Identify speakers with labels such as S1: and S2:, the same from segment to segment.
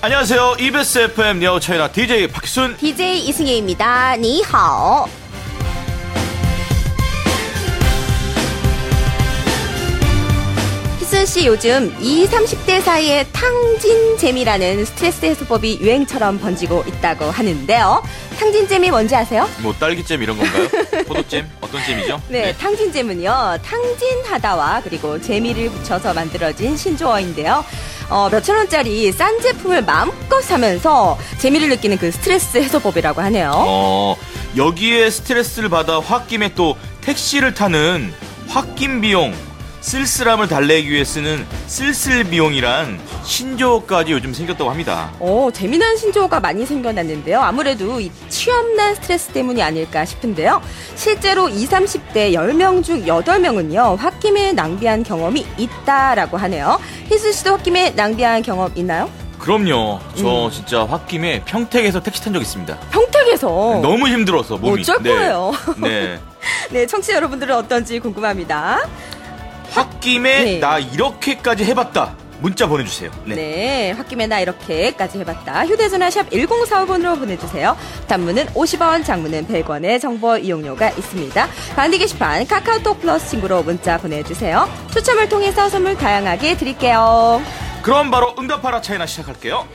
S1: 안녕하세요. EBS FM 니아오 차이나 DJ 박희순,
S2: DJ 이승혜입니다. 니하오. 희순씨, 요즘 20, 30대 사이에 탕진잼이라는 스트레스 해소법이 유행처럼 번지고 있다고 하는데요. 탕진잼이 뭔지 아세요?
S1: 뭐 딸기잼 이런 건가요? 포도잼? 어떤 잼이죠?
S2: 네, 탕진잼은요, 탕진하다와 그리고 재미를 붙여서 만들어진 신조어인데요. 몇천 원짜리 싼 제품을 마음껏 사면서 재미를 느끼는 그 스트레스 해소법이라고 하네요.
S1: 여기에 스트레스를 받아 홧김에 또 택시를 타는 홧김 비용, 쓸쓸함을 달래기 위해 쓰는 쓸쓸 비용이란 신조어까지 요즘 생겼다고 합니다.
S2: 재미난 신조어가 많이 생겨났는데요. 아무래도 이 취업난 스트레스 때문이 아닐까 싶은데요. 실제로 20, 30대 10명 중 8명은요, 홧김에 낭비한 경험이 있다라고 하네요. 희수 씨도 홧김에 낭비한 경험 있나요?
S1: 그럼요. 저 진짜 홧김에 평택에서 택시 탄 적 있습니다.
S2: 평택에서?
S1: 너무 힘들어서 몸이.
S2: 어쩔 거예요.
S1: 네.
S2: 네, 청취자 여러분들은 어떤지 궁금합니다.
S1: 홧김에 나 이렇게까지 해봤다. 문자 보내주세요.
S2: 네, 홧김에 나 이렇게까지 해봤다. 휴대전화 샵 1045번으로 보내주세요. 단문은 50원, 장문은 100원의 정보 이용료가 있습니다. 반디 게시판 카카오톡 플러스 친구로 문자 보내주세요. 추첨을 통해서 선물 다양하게 드릴게요.
S1: 그럼 바로 응답하라 차이나 시작할게요.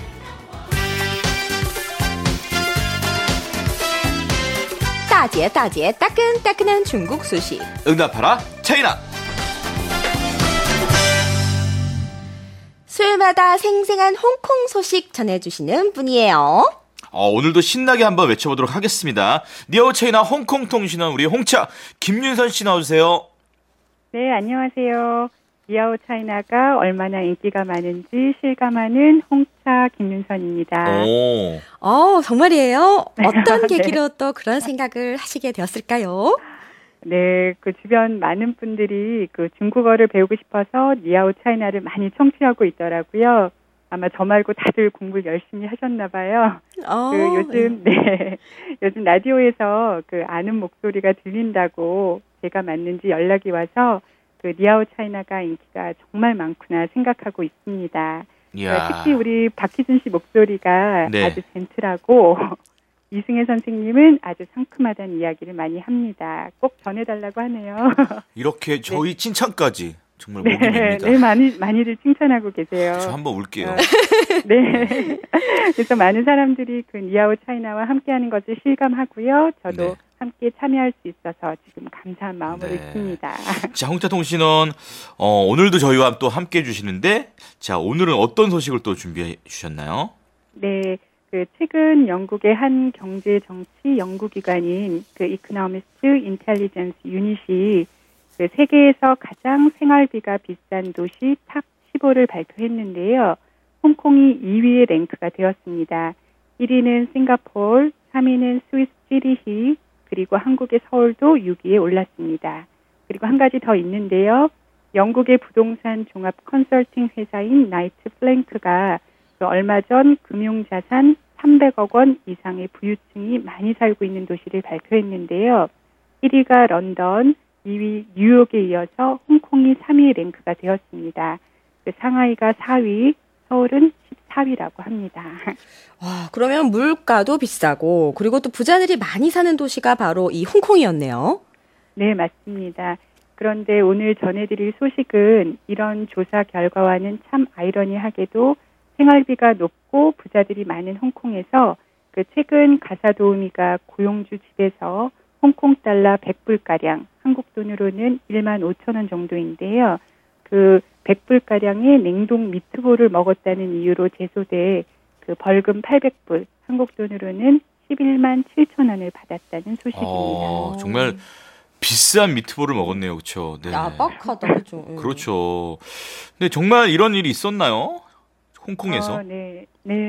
S2: 따지에 따끈따끈한 중국 소식.
S1: 응답하라 차이나.
S2: 수요일마다 생생한 홍콩 소식 전해주시는 분이에요.
S1: 오늘도 신나게 한번 외쳐보도록 하겠습니다. 니아오 차이나 홍콩 통신원 우리 홍차 김윤선 씨 나와주세요.
S3: 네, 안녕하세요. 니아오 차이나가 얼마나 인기가 많은지 실감하는 홍차 김윤선입니다.
S2: 정말이에요? 어떤
S3: 네.
S2: 계기로 또 그런 생각을 하시게 되었을까요?
S3: 네, 그 주변 많은 분들이 그 중국어를 배우고 싶어서 니아오 차이나를 많이 청취하고 있더라고요. 아마 저 말고 다들 공부를 열심히 하셨나 봐요. 요즘 라디오에서 그 아는 목소리가 들린다고 제가 맞는지 연락이 와서 그 니아오 차이나가 인기가 정말 많구나 생각하고 있습니다. 특히 우리 박희준 씨 목소리가 아주 젠틀하고 이승혜 선생님은 아주 상큼하다는 이야기를 많이 합니다. 꼭 전해달라고 하네요.
S1: 이렇게 저희 칭찬까지 정말 목이 맵니다.
S3: 네, 많이들 칭찬하고 계세요.
S1: 저 한번 울게요.
S3: 네. 그래서 많은 사람들이 그 니아오 차이나와 함께하는 것을 실감하고요. 저도 함께 참여할 수 있어서 지금 감사한 마음으로 있습니다.
S1: 자, 홍차 통신원 오늘도 저희와 또 함께해 주시는데, 자, 오늘은 어떤 소식을 또 준비해 주셨나요?
S3: 네. 그 최근 영국의 한 경제 정치 연구기관인 그 이코노미스트 인텔리전스 유닛이 그 세계에서 가장 생활비가 비싼 도시 탑 15를 발표했는데요. 홍콩이 2위에 랭크가 되었습니다. 1위는 싱가포르, 3위는 스위스 지리히, 그리고 한국의 서울도 6위에 올랐습니다. 그리고 한 가지 더 있는데요. 영국의 부동산 종합 컨설팅 회사인 나이트 플랭크가 얼마 전 금융자산 300억 원 이상의 부유층이 많이 살고 있는 도시를 발표했는데요. 1위가 런던, 2위 뉴욕에 이어서 홍콩이 3위 랭크가 되었습니다. 상하이가 4위, 서울은 14위라고 합니다.
S2: 와, 그러면 물가도 비싸고 그리고 또 부자들이 많이 사는 도시가 바로 이 홍콩이었네요.
S3: 네, 맞습니다. 그런데 오늘 전해드릴 소식은 이런 조사 결과와는 참 아이러니하게도 생활비가 높고 부자들이 많은 홍콩에서 그 최근 가사도우미가 고용주 집에서 홍콩 달러 100불가량, 한국 돈으로는 1만 5천 원 정도인데요. 그 100불가량의 냉동 미트볼을 먹었다는 이유로 제소돼 그 벌금 800불, 한국 돈으로는 11만 7천 원을 받았다는 소식입니다.
S1: 정말 비싼 미트볼을 먹었네요. 그렇죠? 네.
S2: 야박하다. 그렇죠.
S1: 그렇죠. 근데 정말 이런 일이 있었나요? 홍콩에서?
S3: 네.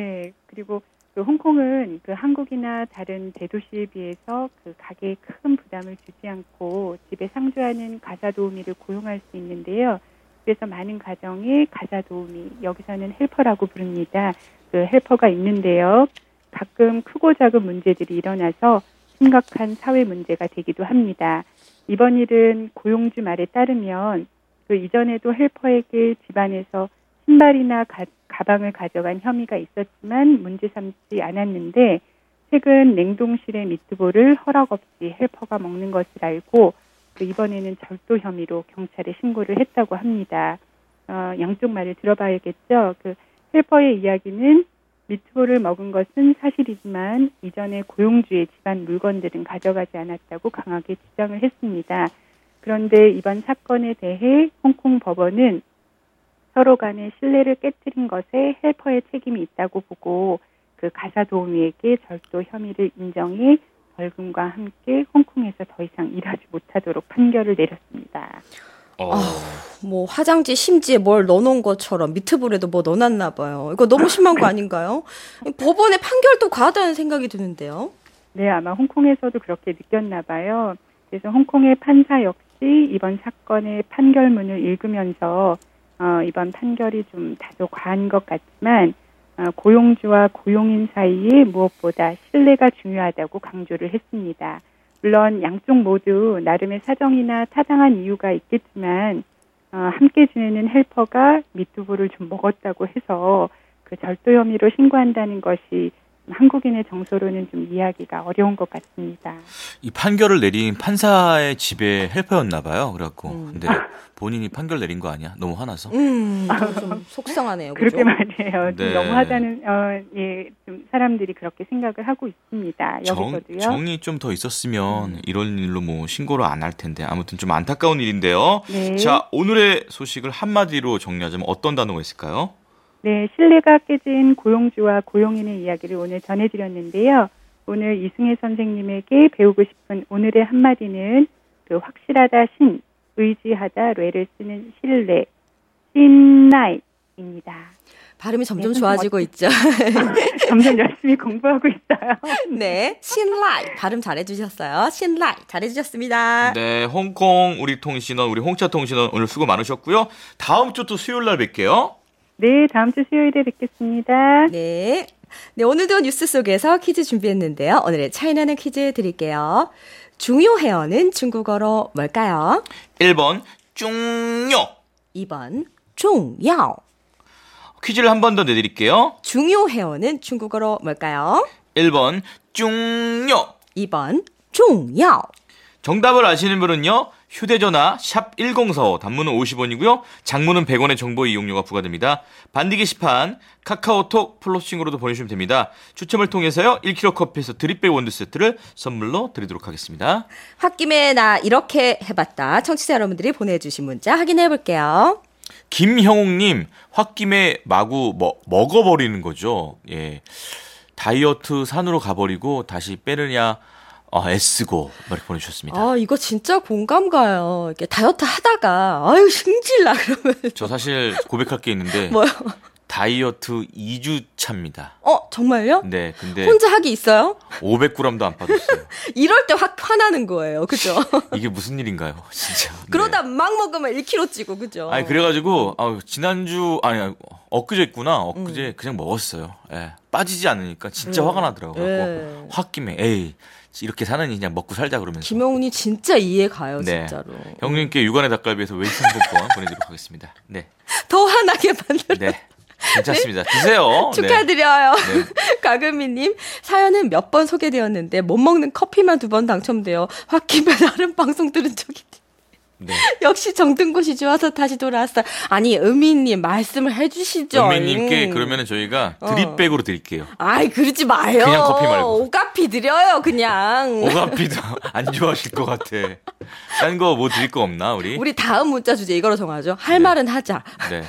S3: 그리고 그 홍콩은 그 한국이나 다른 대도시에 비해서 그 가게에 큰 부담을 주지 않고 집에 상주하는 가사도우미를 고용할 수 있는데요. 그래서 많은 가정에 가사도우미, 여기서는 헬퍼라고 부릅니다. 그 헬퍼가 있는데요. 가끔 크고 작은 문제들이 일어나서 심각한 사회 문제가 되기도 합니다. 이번 일은 고용주 말에 따르면 그 이전에도 헬퍼에게 집안에서 신발이나 가방을 가져간 혐의가 있었지만 문제 삼지 않았는데 최근 냉동실의 미트볼을 허락 없이 헬퍼가 먹는 것을 알고 이번에는 절도 혐의로 경찰에 신고를 했다고 합니다. 양쪽 말을 들어봐야겠죠. 헬퍼의 이야기는 미트볼을 먹은 것은 사실이지만 이전에 고용주의 집안 물건들은 가져가지 않았다고 강하게 주장을 했습니다. 그런데 이번 사건에 대해 홍콩 법원은 서로 간의 신뢰를 깨뜨린 것에 헬퍼의 책임이 있다고 보고 가사 도우미에게 절도 혐의를 인정해 벌금과 함께 홍콩에서 더 이상 일하지 못하도록 판결을 내렸습니다.
S2: 뭐 화장지 심지에 뭘 넣어놓은 것처럼 미트볼에도 뭐 넣어놨나 봐요. 이거 너무 심한 거 아닌가요? 법원의 판결도 과하다는 생각이 드는데요.
S3: 네, 아마 홍콩에서도 그렇게 느꼈나 봐요. 그래서 홍콩의 판사 역시 이번 사건의 판결문을 읽으면서 이번 판결이 좀 다소 과한 것 같지만 고용주와 고용인 사이에 무엇보다 신뢰가 중요하다고 강조를 했습니다. 물론 양쪽 모두 나름의 사정이나 타당한 이유가 있겠지만 함께 지내는 헬퍼가 미트볼을 좀 먹었다고 해서 절도 혐의로 신고한다는 것이 한국인의 정서로는 좀 이해하기가 어려운 것 같습니다.
S1: 이 판결을 내린 판사의 집에 헬퍼였나 봐요. 그래갖고 근데 본인이 판결 내린 거 아니야? 너무 화나서.
S2: 좀 속상하네요. 그죠?
S3: 그렇게 말이에요. 좀
S1: 네.
S3: 너무하다는 좀 사람들이 그렇게 생각을 하고 있습니다. 여기서도요.
S1: 정이 좀 더 있었으면 이런 일로 뭐 신고를 안 할 텐데 아무튼 좀 안타까운 일인데요.
S3: 네.
S1: 자, 오늘의 소식을 한마디로 정리하자면 어떤 단어가 있을까요?
S3: 네, 신뢰가 깨진 고용주와 고용인의 이야기를 오늘 전해드렸는데요. 오늘 이승혜 선생님에게 배우고 싶은 오늘의 한마디는 확실하다 신, 의지하다 뇌를 쓰는 신뢰, 신라이입니다.
S2: 발음이 점점 좋아지고 있죠.
S3: 점점 열심히 공부하고 있어요.
S2: 네, 신라이 발음 잘해주셨어요. 신라이 잘해주셨습니다.
S1: 네, 홍콩 우리 통신원, 우리 홍차 통신원 오늘 수고 많으셨고요. 다음 주 또 수요일 날 뵐게요.
S3: 네, 다음 주 수요일에 뵙겠습니다.
S2: 네. 네, 오늘도 뉴스 속에서 퀴즈 준비했는데요. 오늘의 차이나는 퀴즈 드릴게요. 중요해요는 중국어로 뭘까요?
S1: 1번 중요.
S2: 2번 중요.
S1: 퀴즈를 한 번 더 내드릴게요.
S2: 중요해요는 중국어로 뭘까요?
S1: 1번 중요.
S2: 2번 중요.
S1: 정답을 아시는 분은요. 휴대전화 샵 1045 단문은 50원이고요. 장문은 100원의 정보 이용료가 부과됩니다. 반디 게시판 카카오톡 플러싱으로도 보내주시면 됩니다. 추첨을 통해서요. 1kg 커피에서 드립백 원두 세트를 선물로 드리도록 하겠습니다.
S2: 홧김에 나 이렇게 해봤다. 청취자 여러분들이 보내주신 문자 확인해 볼게요.
S1: 김형욱님, 홧김에 마구 먹어버리는 거죠. 예, 다이어트 산으로 가버리고 다시 빼느냐 애쓰고 이렇게 보내주셨습니다.
S2: 이거 진짜 공감 가요. 이렇게 다이어트 하다가 아유 승질나 그러면.
S1: 저 사실 고백할 게 있는데
S2: 뭐요?
S1: 다이어트 2주 차입니다.
S2: 정말요?
S1: 네, 근데
S2: 혼자 하기 있어요?
S1: 500g도 안 빠졌어요.
S2: 이럴 때 확 화나는 거예요. 그죠?
S1: 이게 무슨 일인가요, 진짜. 네.
S2: 그러다 막 먹으면 1kg 찌고, 그죠?
S1: 아니, 그래가지고, 지난주, 엊그제 있구나. 엊그제 그냥 먹었어요. 예. 빠지지 않으니까 진짜 화가 나더라고요. 홧김에, 에이, 이렇게 사느니 그냥 먹고 살자 그러면서.
S2: 김영훈이 진짜 이해 가요,
S1: 네.
S2: 진짜로.
S1: 형님께 육안의 닭갈비에서 웨이팅 상품권 보내드리도록 하겠습니다. 네.
S2: 더 화나게 만들어.
S1: 네. 괜찮습니다. 드세요.
S2: 축하드려요.
S1: 네.
S2: 가금이님, 사연은 몇 번 소개되었는데 못 먹는 커피만 2번 당첨돼요. 홧김에 다른 방송 들은 적이.
S1: 네.
S2: 역시 정든곳이 좋아서 다시 돌아왔어요. 아니, 은미님 말씀을 해주시죠.
S1: 은미님께 그러면은 저희가 드립백으로 드릴게요.
S2: 아이, 그러지 마요.
S1: 그냥 커피 말고.
S2: 오가피 드려요, 그냥.
S1: 오가피도 안 좋아하실 것 같아. 딴 거 뭐 드릴 거 없나, 우리?
S2: 우리 다음 문자 주제 이거로 정하죠. 할 말은 하자.
S1: 네.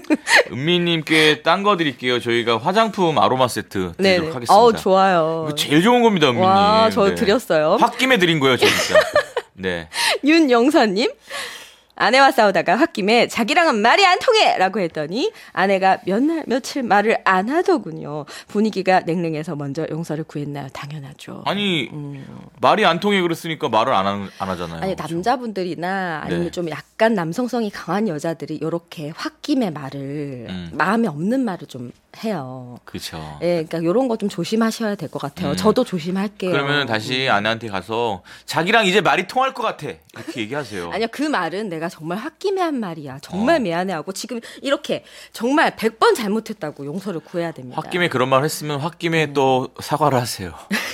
S1: 은미님께 딴 거 드릴게요. 저희가 화장품 아로마 세트 드리도록 하겠습니다.
S2: 좋아요.
S1: 이거 제일 좋은 겁니다, 은미님.
S2: 와, 저
S1: 네.
S2: 드렸어요.
S1: 홧김에 드린 거예요, 진짜. 네.
S2: 윤영선님, 아내와 싸우다가 홧김에 자기랑은 말이 안 통해! 라고 했더니 아내가 몇 날, 며칠 말을 안 하더군요. 분위기가 냉랭해서 먼저 용서를 구했나요? 당연하죠.
S1: 아니, 말이 안 통해 그랬으니까 말을 안 하잖아요.
S2: 아니,
S1: 그렇죠?
S2: 남자분들이나 아니면
S1: 네.
S2: 좀 약간 약간 남성성이 강한 여자들이 이렇게 홧김의 말을 마음에 없는 말을 좀 해요.
S1: 그렇죠.
S2: 예, 그러니까 이런 거 좀 조심하셔야 될 것 같아요. 저도 조심할게요.
S1: 그러면 다시 아내한테 가서 자기랑 이제 말이 통할 것 같아 이렇게 얘기하세요.
S2: 아니요, 그 말은 내가 정말 홧김에 한 말이야. 정말 미안해하고 지금 이렇게 정말 100번 잘못했다고 용서를 구해야 됩니다.
S1: 홧김에 그런 말 했으면 홧김에 또 사과를 하세요.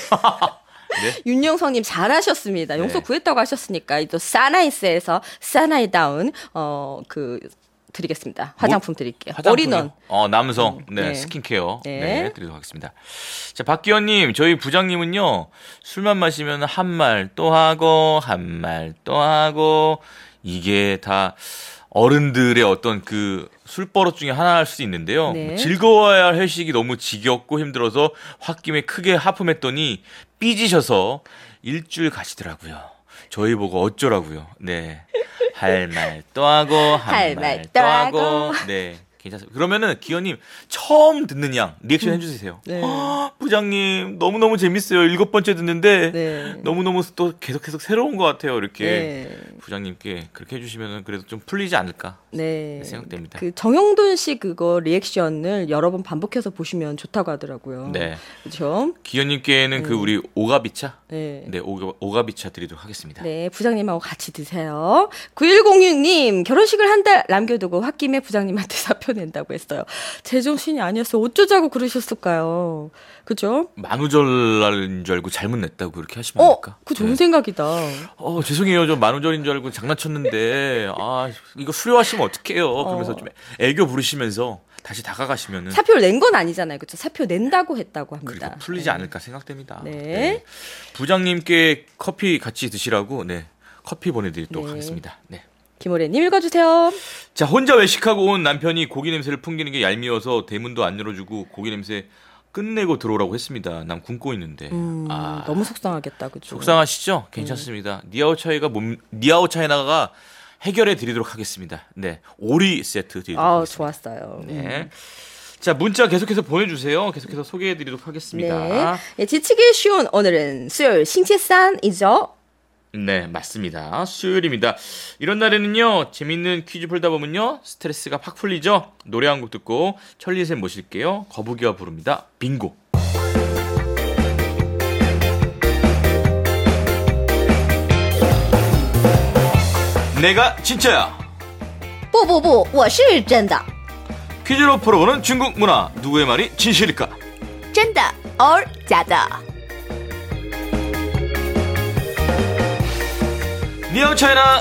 S1: 네?
S2: 윤영성님 잘하셨습니다. 용서 구했다고 하셨으니까 또 사나이스에서 사나이 다운 드리겠습니다. 화장품 드릴게요. 올인원.
S1: 남성. 네,
S2: 네.
S1: 스킨케어.
S2: 네.
S1: 네, 드리도록 하겠습니다. 자, 박기현님, 저희 부장님은요, 술만 마시면 한 말 또 하고, 한 말 또 하고, 이게 다 어른들의 어떤 그 술버릇 중에 하나일 수도 있는데요.
S2: 네.
S1: 즐거워야 할 회식이 너무 지겹고 힘들어서 홧김에 크게 하품했더니 삐지셔서 일주일 가시더라고요. 저희 보고 어쩌라고요. 네. 할 말 또 하고, 할 말 또 하고. 네. 괜찮습니다. 그러면은 기현님 처음 듣는 양 리액션 해주세요.
S2: 네.
S1: 부장님 너무너무 재밌어요. 7번째 듣는데
S2: 네.
S1: 너무너무 또 계속 새로운 것 같아요. 이렇게
S2: 네.
S1: 부장님께 그렇게 해주시면 그래도 좀 풀리지 않을까
S2: 네.
S1: 생각됩니다.
S2: 그 정영돈 씨 그거 리액션을 여러 번 반복해서 보시면 좋다고 하더라고요.
S1: 네.
S2: 그렇죠?
S1: 기현님께는 그 우리 오가비차
S2: 네.
S1: 네, 오가비차 드리도록 하겠습니다.
S2: 네, 부장님하고 같이 드세요. 9106님, 결혼식을 한 달 남겨두고 홧김에 부장님한테 사표 낸다고 했어요. 제정신이 아니었어. 어쩌자고 그러셨을까요? 그죠?
S1: 만우절날인 줄 알고 잘못 냈다고 그렇게 하시면 됩니까?
S2: 그 좋은 생각이다.
S1: 죄송해요. 저 만우절인 줄 알고 장난쳤는데, 이거 수료하시면 어떡해요. 그러면서 좀 애교 부르시면서 다시 다가가시면은.
S2: 사표를 낸 건 아니잖아요. 그렇죠? 사표 낸다고 했다고 합니다.
S1: 그리고 풀리지 않을까 생각됩니다.
S2: 네.
S1: 부장님께 커피 같이 드시라고, 네. 커피 보내드리도록 하겠습니다. 네.
S2: 김호래님 읽어주세요.
S1: 자, 혼자 외식하고 온 남편이 고기 냄새를 풍기는 게 얄미워서 대문도 안 열어주고 고기 냄새 끝내고 들어오라고 했습니다. 난 굶고 있는데.
S2: 너무 속상하겠다. 그죠?
S1: 속상하시죠? 괜찮습니다. 니아오차이나가 해결해 드리도록 하겠습니다. 네. 오리 세트 드리도록 하겠습니다.
S2: 좋았어요.
S1: 네. 자, 문자 계속해서 보내주세요. 계속해서 소개해 드리도록 하겠습니다.
S2: 네. 지치기 쉬운 오늘은 수요일 싱치산이죠.
S1: 네, 맞습니다. 수요일입니다. 이런 날에는요, 재밌는 퀴즈 풀다 보면요, 스트레스가 팍 풀리죠? 노래 한 곡 듣고 천리셋 모실게요. 거북이가 부릅니다. 빙고. 내가 진짜야.
S2: 不不不，我是真的，
S1: 퀴즈로 풀어보는 중국 문화. 누구의 말이 진실일까?
S2: 真的 or 假的。
S1: 니아오차이나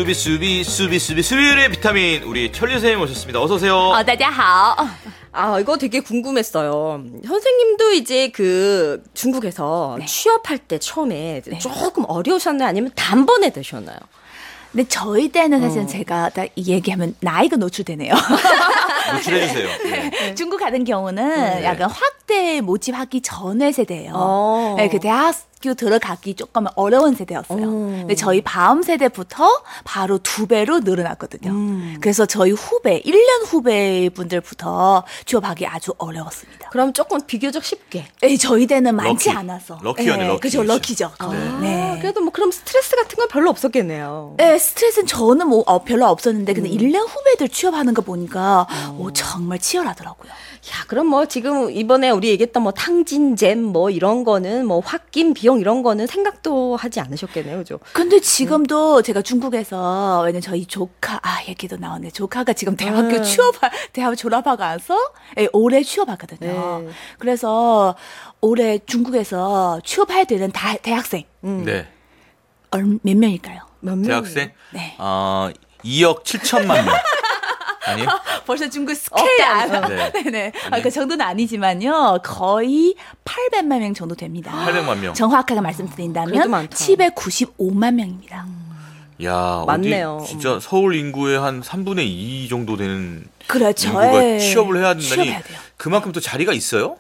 S1: 수비수비의 비타민 우리 천리 선생님 오셨습니다. 어서 오세요.
S2: 大家好。 이거 되게 궁금했어요. 선생님도 이제 그 중국에서 취업할 때 처음에 조금 어려우셨나요? 아니면 단번에 되셨나요?
S4: 근데 저희 때는 사실은 제가 딱 이 얘기하면 나이가 노출되네요.
S1: 노출해주세요. 네.
S4: 중국 같은 경우는 약간 확대 모집하기 전의 세대예요. 네, 그 대학교 들어가기 조금 어려운 세대였어요. 근데 저희 다음 세대부터 바로 2배로 늘어났거든요. 그래서 저희 후배, 1년 후배 분들부터 취업하기 아주 어려웠습니다.
S2: 그럼 조금 비교적 쉽게.
S4: 네, 저희 때는 많지
S1: 럭키.
S4: 않아서.
S1: 럭키였네,
S4: 네,
S1: 럭키.
S4: 그죠, 럭키죠. 네.
S2: 그래도 뭐 그럼 스트레스 같은 건 별로 없었겠네요.
S4: 네, 스트레스는 저는 별로 없었는데 근데 1년 후배들 취업하는 거 보니까 정말 치열하더라고요.
S2: 야, 그럼 뭐 지금 이번에 우리 얘기했던 뭐 탕진잼 뭐 이런 거는 뭐 홧김 비용 이런 거는 생각도 하지 않으셨겠네요, 그죠?
S4: 근데 지금도 제가 중국에서 왜냐면 저희 조카 얘기도 나왔네. 조카가 지금 대학 졸업하고 와서 올해 취업하거든요. 그래서 올해 중국에서 취업해야 되는 대학생
S1: 네.
S4: 몇 명일까요?
S2: 몇 명?
S1: 대학생?
S4: 네.
S1: 2억 7천만 명. 아니요?
S4: 벌써 중국 스케일 안.
S1: 네.
S4: 네네. 그 정도는 아니지만요. 거의 800만 명 정도 됩니다.
S1: 800만 명.
S4: 정확하게
S2: 그래도
S4: 말씀드린다면
S2: 많다.
S4: 795만 명입니다.
S1: 야,
S2: 맞네요.
S1: 어디 진짜 서울 인구의 한 3분의 2 정도 되는
S4: 그렇죠.
S1: 인구가 취업을 해야 된다니
S4: 취업해야 돼요.
S1: 그만큼 또 자리가 있어요?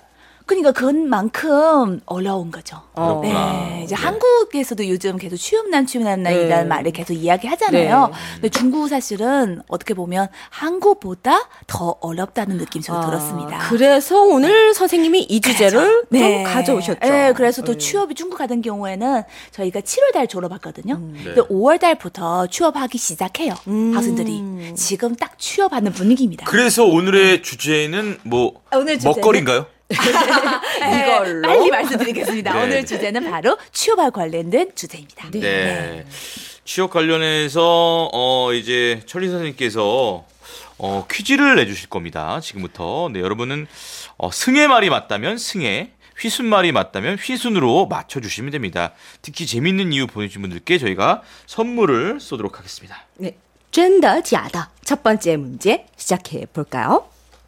S4: 그러니까 그만큼 어려운 거죠.
S1: 그렇구나.
S4: 네, 이제
S1: 네.
S4: 한국에서도 요즘 계속 취업난이라는 말을 계속 이야기하잖아요.
S2: 네.
S4: 근데 중국 사실은 어떻게 보면 한국보다 더 어렵다는 느낌이 저도 들었습니다.
S2: 그래서 오늘 선생님이 이 주제를
S4: 네.
S2: 좀 가져오셨죠.
S4: 네, 그래서 또 취업이 중국 같은 경우에는 저희가 7월 달 졸업했거든요. 근데 5월 달부터 취업하기 시작해요. 학생들이. 지금 딱 취업하는 분위기입니다.
S1: 그래서 오늘의 주제는 뭐
S4: 오늘 주제는
S1: 먹거리인가요?
S2: 이걸로?
S4: 빨리 말씀드리겠습니다.
S1: 네,
S4: 오늘
S1: 네.
S4: 주제는 바로 취업과 관련된 주제입니다.
S1: 네. 취업 관련해서 이제 천리 선생님께서 퀴즈를 내주실 겁니다. 지금부터. 네, 여러분은 승의 말이 맞다면 승의, 휘순 말이 맞다면 휘순으로 맞춰주시면 됩니다. 특히 재밌는 이유 보내주신 분들께 저희가 선물을 쏘도록 하겠습니다.
S2: 네. 真的假的? 첫 번째 문제 시작해 볼까요?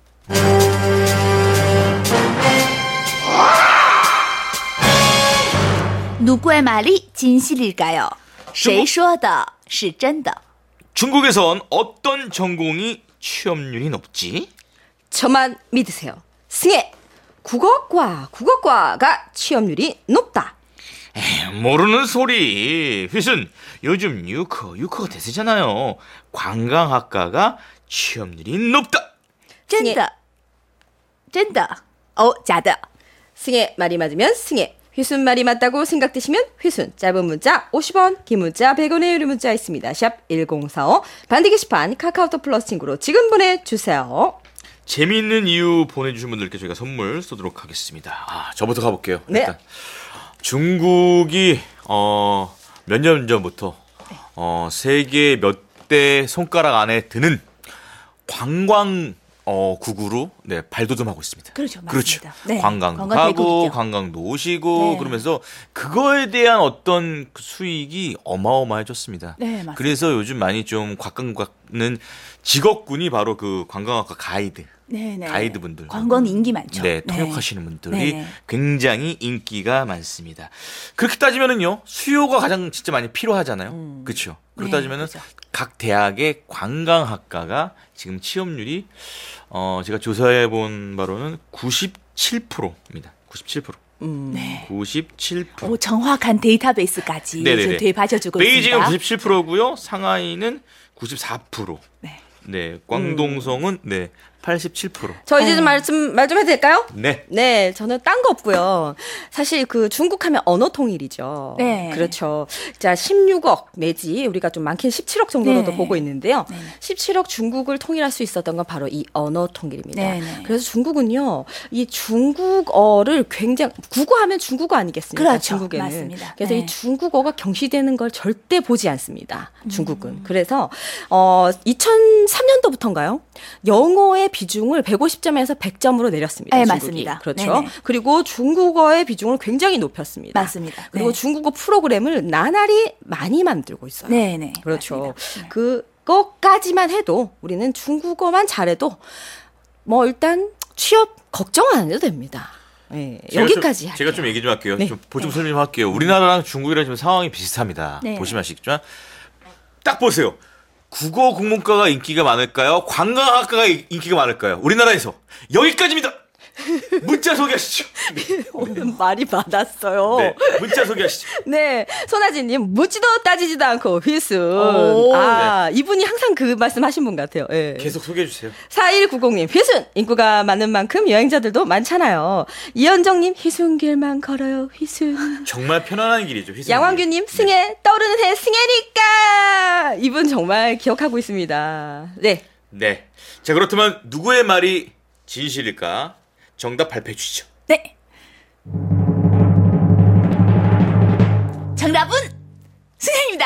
S4: 누구의 말이 진실일까요? 谁说的是真的?
S1: 중국에선 어떤 전공이 취업률이 높지?
S2: 저만 믿으세요. 승혜! 국어과가 취업률이 높다.
S1: 모르는 소리. 휘순, 요즘 유커가 대세잖아요. 관광학과가 취업률이 높다.
S4: 真的真的 假的
S2: 승혜 말이 맞으면 승혜. 휘순 말이 맞다고 생각되시면 휘순. 짧은 문자 50원, 긴 문자 100원의 유료 문자 있습니다. 샵 1045. 반디 게시판 카카오톡 플러스 친구로 지금 보내주세요.
S1: 재미있는 이유 보내주신 분들께 저희가 선물 쏘도록 하겠습니다. 저부터 가볼게요.
S2: 네.
S1: 일단 중국이 몇 년 전부터 세계 몇 대 손가락 안에 드는 관광 국으로 발돋움하고 있습니다.
S4: 그렇죠, 맞습니다. 네,
S1: 관광
S4: 관광
S1: 가고
S4: 대국이죠.
S1: 관광도 오시고
S4: 네.
S1: 그러면서 그거에 대한 어떤 그 수익이 어마어마해졌습니다.
S4: 네, 맞습니다.
S1: 그래서 요즘 많이 좀 곽강각는 직업군이 바로 그 관광학과
S4: 네네.
S1: 가이드분들.
S4: 관광 인기 많죠.
S1: 네, 통역하시는 분들이
S4: 네네.
S1: 굉장히 인기가 많습니다. 그렇게 따지면은요, 수요가 가장 진짜 많이 필요하잖아요. 그렇죠. 그렇게
S4: 네,
S1: 따지면은
S4: 그렇죠.
S1: 각 대학의 관광학과가 지금 취업률이 제가 조사해 본 바로는 97%입니다. 97%.
S4: 네.
S1: 97%.
S4: 정확한 데이터베이스까지
S1: 네네네.
S4: 대입하셔주고
S1: 베이징은
S4: 있습니다.
S1: 97%고요. 상하이는 94%.
S4: 네.
S1: 네, 광동성은 87%.
S2: 저 이제 좀 말 좀 해도 될까요?
S1: 네.
S2: 네, 저는 딴 거 없고요. 사실 그 중국 하면 언어 통일이죠.
S4: 네.
S2: 그렇죠. 자, 16억 내지 우리가 좀 많게는 17억 정도로도
S4: 네.
S2: 보고 있는데요.
S4: 네.
S2: 17억 중국을 통일할 수 있었던 건 바로 이 언어 통일입니다.
S4: 네, 네.
S2: 그래서 중국은요, 이 중국어를 굉장히 국어하면 중국어 아니겠습니까?
S4: 그렇죠.
S2: 중국에는.
S4: 맞습니다.
S2: 그래서
S4: 네.
S2: 이 중국어가 경시되는 걸 절대 보지 않습니다. 중국은. 그래서 2003년도부터인가요? 영어의 비중을 150점에서 100점으로 내렸습니다.
S4: 네,
S2: 중국이.
S4: 맞습니다.
S2: 그렇죠.
S4: 네네.
S2: 그리고 중국어의 비중을 굉장히 높였습니다.
S4: 맞습니다.
S2: 그리고
S4: 네.
S2: 중국어 프로그램을 나날이 많이 만들고 있어요.
S4: 네네.
S2: 그렇죠.
S4: 맞습니다. 네.
S2: 그것까지만 해도 우리는 중국어만 잘해도 뭐 일단 취업 걱정 안 해도 됩니다. 네, 여기까지
S1: 제가 좀 얘기 좀 할게요.
S2: 네.
S1: 좀 보충 설명 좀 할게요. 우리나라랑 중국이랑 지금 상황이 비슷합니다.
S4: 네.
S1: 보시면 아시겠지만 딱 보세요. 국어 국문과가 인기가 많을까요? 관광학과가 인기가 많을까요? 우리나라에서 여기까지입니다. 문자 소개하시죠.
S2: 오늘 말이 많았어요.
S1: 네, 문자 소개하시죠.
S2: 네, 손아진님 묻지도 따지지도 않고 휘순.
S4: 오.
S2: 이분이 항상 그 말씀하신 분 같아요. 예.
S1: 계속 소개해 주세요.
S2: 4190님 휘순 인구가 많은 만큼 여행자들도 많잖아요. 이현정님 휘순길만 걸어요 휘순.
S1: 정말 편안한 길이죠. 휘순
S2: 양왕규님
S1: 길.
S2: 승혜 떠오르는 해 승혜니까 이분 정말 기억하고 있습니다. 네.
S1: 네. 자, 그렇다면 누구의 말이 진실일까? 정답 발표해 주시죠.
S4: 네. 정답은 승현입니다.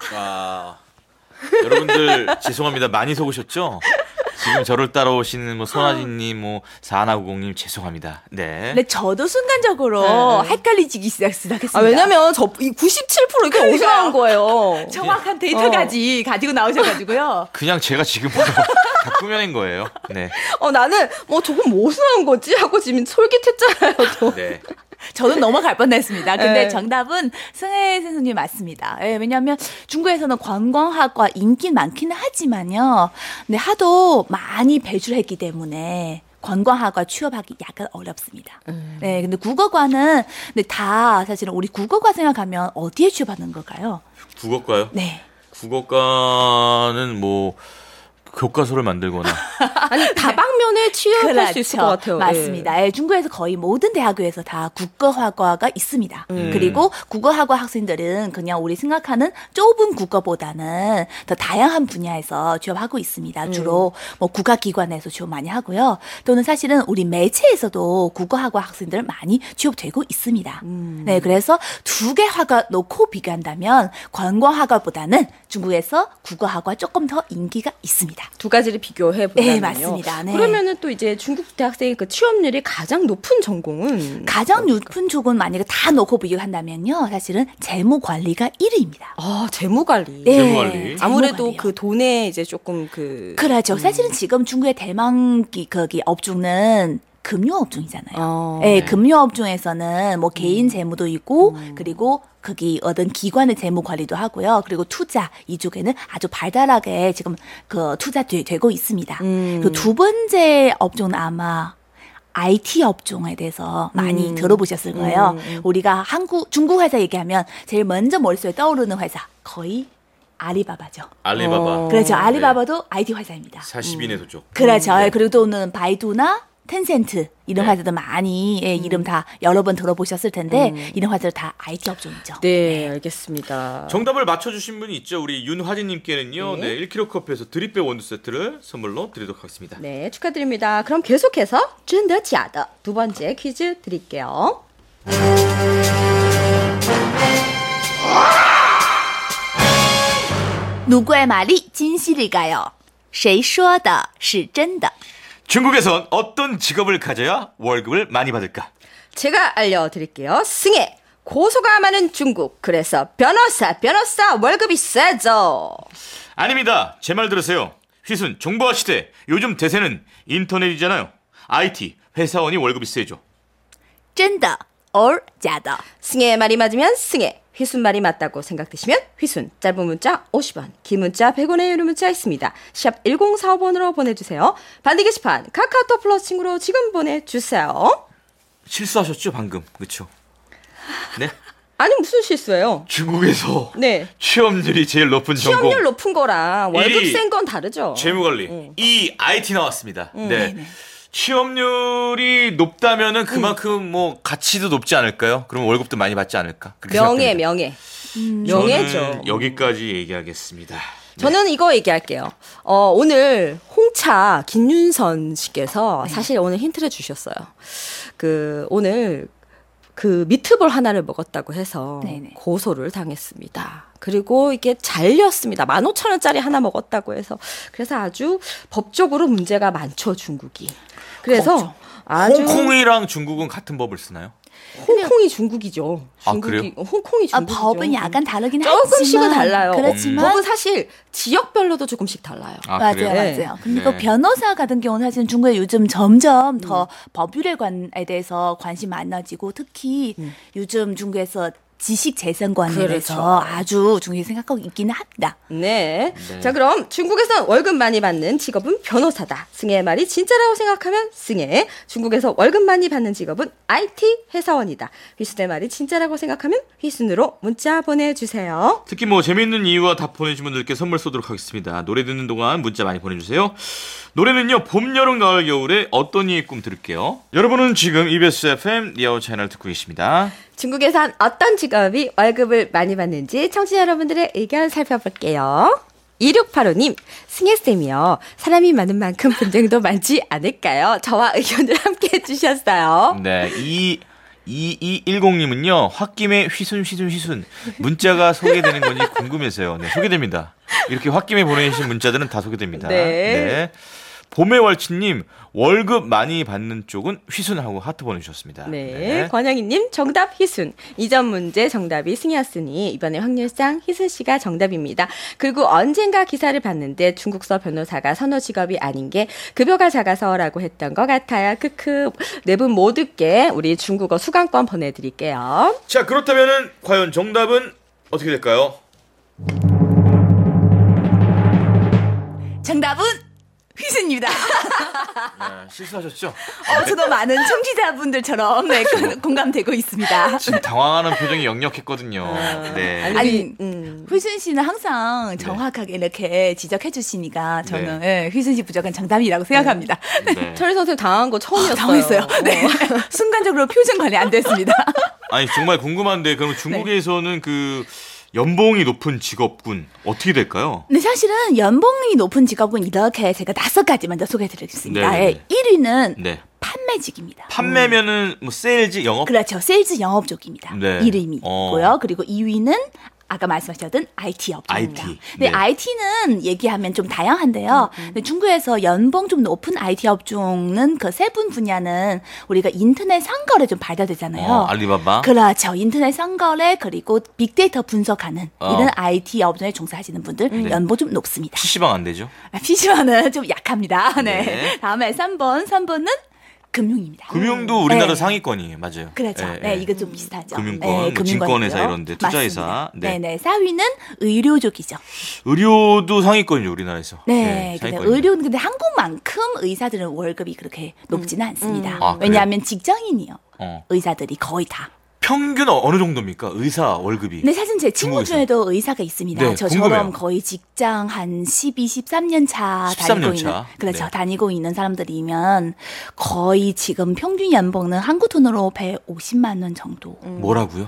S1: 여러분들 죄송합니다. 많이 속으셨죠? 지금 저를 따라오시는 뭐 손아진님, 뭐 사하나구공님 죄송합니다. 네.
S4: 네, 저도 순간적으로 헷갈리기 시작했습니다.
S2: 왜냐면 이 97% 이게 어디서 나온 거예요?
S4: 정확한 데이터까지 가지고 나오셔가지고요.
S1: 그냥 제가 지금 다 꾸며낸 거예요. 네.
S2: 나는 저건 무엇을 나온 거지 하고 지금 솔깃했잖아요. 또.
S1: 네.
S4: 저는 넘어갈 뻔했습니다. 근데
S2: 네.
S4: 정답은 승혜 선생님 맞습니다. 예, 왜냐하면 중국에서는 관광학과 인기 많기는 하지만요. 근데 하도 많이 배출했기 때문에 관광학과 취업하기 약간 어렵습니다. 네, 근데 국어과는 근데 다 사실은 우리 국어과 생각하면 어디에 취업하는 걸까요?
S1: 국어과요?
S4: 네.
S1: 국어과는 뭐 교과서를 만들거나
S2: 아니 다방면에 취업할 수 있을 것 같아요.
S4: 맞습니다. 예, 중국에서 거의 모든 대학교에서 다 국어학과가 있습니다. 그리고 국어학과 학생들은 그냥 우리 생각하는 좁은 국어보다는 더 다양한 분야에서 취업하고 있습니다. 주로 뭐 국가기관에서 취업 많이 하고요. 또는 사실은 우리 매체에서도 국어학과 학생들 많이 취업되고 있습니다. 네, 그래서 두 개 학과 놓고 비교한다면 관광학과보다는 중국에서 국어학과 조금 더 인기가 있습니다.
S2: 두 가지를 비교해 보면요.
S4: 네, 맞습니다. 네.
S2: 그러면은 또 이제 중국 대학생의 그 취업률이 가장 높은 전공은
S4: 가장 높은 쪽은 만약에 다 놓고 비교한다면요, 사실은 재무 관리가 1위입니다.
S2: 재무관리.
S4: 네,
S1: 재무관리.
S2: 아무래도
S4: 재무관리요.
S2: 그 돈에 이제 조금
S4: 그렇죠. 사실은 지금 중국의 대망기 거기 업종은 금융업종이잖아요.
S2: 네.
S4: 금융업종에서는 뭐 개인 재무도 있고 그리고 거기 어떤 기관의 재무 관리도 하고요. 그리고 투자 이쪽에는 아주 발달하게 지금 그 투자되고 있습니다. 그 두 번째 업종은 아마 IT 업종에 대해서 많이 들어보셨을 거예요. 우리가 중국 회사 얘기하면 제일 먼저 머릿속에 떠오르는 회사 거의 아리바바죠.
S1: 알리바바.
S4: 그렇죠. 알리바바도 IT 회사입니다.
S1: 40인의 도적.
S4: 그렇죠. 그리고 또는 바이두나 텐센트 이런 회사도 많이 이름 다 여러 번 들어보셨을 텐데 이런 회사들 다 IT 업종이죠.
S2: 네, 알겠습니다.
S1: 정답을 맞춰주신 분이 있죠. 우리 윤화진님께는요. 네, 1kg 커피에서 드립배 원두 세트를 선물로 드리도록 하겠습니다.
S2: 네, 축하드립니다. 그럼 계속해서 真的假的 두 번째 퀴즈 드릴게요.
S4: 누구의 말이 진실일까요? 谁说的是真的?
S1: 중국에선 어떤 직업을 가져야 월급을 많이 받을까?
S2: 제가 알려드릴게요. 승혜, 고소가 많은 중국. 그래서 변호사 월급이 세죠.
S1: 아닙니다. 제 말 들으세요. 휘순, 정보화 시대. 요즘 대세는 인터넷이잖아요. IT, 회사원이 월급이 세죠.
S4: 真的 or 假的?
S2: 승혜의 말이 맞으면 승혜, 휘순 말이 맞다고 생각되시면 휘순. 짧은 문자 50원, 긴 문자 100원의 유료 문자 있습니다. 샵 1045번으로 보내주세요. 반디 게시판 카카오톡 플러스 친구로 지금 보내주세요.
S1: 실수하셨죠, 방금. 그렇죠? 네?
S2: 아니 무슨 실수예요?
S1: 중국에서
S2: 네.
S1: 취업률이 제일 높은 전공.
S2: 취업률 높은 거랑 월급
S1: 일이
S2: 센 건 다르죠.
S1: 재무관리. 이 IT 나왔습니다. 네. 취업률이 높다면은 그만큼 뭐 가치도 높지 않을까요? 그럼 월급도 많이 받지 않을까? 그렇게 생각됩니다.
S2: 명예죠.
S1: 저는 여기까지 얘기하겠습니다.
S2: 저는 이거 얘기할게요. 오늘 홍차 김윤선 씨께서 사실 오늘 힌트를 주셨어요. 오늘 미트볼 하나를 먹었다고 해서
S4: 네네.
S2: 고소를 당했습니다. 그리고 이게 잘렸습니다. 15,000원짜리 하나 먹었다고 해서. 그래서 아주 법적으로 문제가 많죠, 중국이. 그래서 아주
S1: 홍콩이랑 중국은 같은 법을 쓰나요?
S2: 홍콩이 중국이죠.
S1: 아, 그래요?
S2: 홍콩이 중국이죠.
S4: 법은 약간 다르긴
S2: 조금씩은
S4: 하지만
S2: 달라요.
S4: 그렇지만
S2: 법은 사실 지역별로도 조금씩 달라요.
S1: 아, 그래요?
S4: 맞아요. 근데
S1: 네.
S4: 그 변호사 같은 경우는 사실 중국에 요즘 점점 더 법률에 대해서 관심이 많아지고 특히 요즘 중국에서 지식재산권에
S2: 그렇죠.
S4: 대해서 아주 중요히 생각하고 있기는 합니다.
S2: 네. 자, 그럼 중국에서 월급 많이 받는 직업은 변호사다. 승혜의 말이 진짜라고 생각하면 승혜. 중국에서 월급 많이 받는 직업은 IT 회사원이다. 휘순의 말이 진짜라고 생각하면 휘순으로 문자 보내주세요.
S1: 특히 뭐 재미있는 이유와 답 보내주신 분들께 선물 쏘도록 하겠습니다. 노래 듣는 동안 문자 많이 보내주세요. 노래는요, 봄, 여름, 가을, 겨울에 어떤 이의 꿈 들을게요. 여러분은 지금 EBS FM 리아오 채널 듣고 계십니다.
S2: 중국에선 어떤 직업이 월급을 많이 받는지 청취자 여러분들의 의견 살펴볼게요. 2685님, 승혜쌤이요. 사람이 많은 만큼 분쟁도 많지 않을까요? 저와 의견을 함께 해주셨어요.
S1: 네, 2210님은요, 홧김에 휘순 문자가 소개되는 건지 궁금해서요. 네, 소개됩니다. 이렇게 홧김에 보내주신 문자들은 다 소개됩니다.
S2: 네.
S1: 봄의 월치님, 월급 많이 받는 쪽은 휘순하고 하트 보내주셨습니다.
S2: 네. 권영희님, 정답 희순. 이전 문제 정답이 승희였으니 이번에 확률상 희순 씨가 정답입니다. 그리고 언젠가 기사를 봤는데 중국서 변호사가 선호 직업이 아닌 게 급여가 작아서라고 했던 것 같아요. 크크. 네 분 모두께 우리 중국어 수강권 보내드릴게요.
S1: 자, 그렇다면은 과연 정답은 어떻게 될까요?
S4: 정답은 휘순입니다.
S1: 실수하셨죠?
S4: 저도 많은 청취자분들처럼 네, 공감되고 있습니다.
S1: 지금 당황하는 표정이 역력했거든요. 네.
S4: 아니, 휘순 씨는 항상 정확하게 이렇게 지적해 주시니까 저는 네, 휘순 씨 부족한 정답이라고 생각합니다.
S1: 네.
S2: 철희 선생님 당한 거 처음이었어요.
S4: 당했어요. 네. 순간적으로 표정 관리 안 됐습니다.
S1: 아니 정말 궁금한데 그럼 중국에서는 그 연봉이 높은 직업군 어떻게 될까요?
S4: 근데 사실은 연봉이 높은 직업은 이렇게 제가 5가지 먼저 소개해드리겠습니다.
S1: 네네네.
S4: 1위는
S1: 네.
S4: 판매직입니다.
S1: 판매면은 뭐 세일즈 영업?
S4: 그렇죠. 세일즈 영업 쪽입니다.
S1: 네.
S4: 1위이고요. 그리고 2위는 아까 말씀하셨던 IT 업종입니다.
S1: IT.
S4: 근데
S1: 네.
S4: IT는 얘기하면 좀 다양한데요. 근데 중국에서 연봉 좀 높은 IT 업종은 그 세분 분야는 우리가 인터넷 상거래 좀 발달되잖아요.
S1: 알리바바.
S4: 그렇죠. 인터넷 상거래 그리고 빅데이터 분석하는 이런 IT 업종에 종사하시는 분들 연봉 좀 높습니다.
S1: PC방 안 되죠?
S4: PC방은 좀 약합니다. 네.
S1: 네.
S4: 다음에 3번은 금융입니다.
S1: 금융도 우리나라
S4: 네.
S1: 상위권이에요. 맞아요.
S4: 그렇죠.
S1: 네,
S4: 네,
S1: 네.
S4: 이거 좀 비슷하죠.
S1: 금융권,
S4: 네,
S1: 뭐 증권회사
S4: 금융권이고요.
S1: 이런 데, 투자회사.
S4: 맞습니다.
S1: 네.
S4: 네, 4위는 의료 쪽이죠.
S1: 의료도 상위권이죠, 우리나라에서.
S4: 네, 근데
S1: 상위권이죠.
S4: 의료는 근데 한국만큼 의사들은 월급이 그렇게 높지는 않습니다.
S1: 아, 그래요?
S4: 왜냐하면 직장인이요.
S1: 어.
S4: 의사들이 거의 다.
S1: 평균 어느 정도입니까? 의사 월급이.
S4: 근데 사실 제 친구
S1: 중국에서.
S4: 중에도 의사가 있습니다.
S1: 네,
S4: 저처럼
S1: 궁금해요.
S4: 거의 직장 한 12, 13년 차
S1: 13년
S4: 다니고 있는
S1: 차.
S4: 그렇죠.
S1: 네.
S4: 다니고 있는 사람들이면 거의 지금 평균 연봉은 한국 돈으로 150만 원 정도.
S1: 뭐라고요?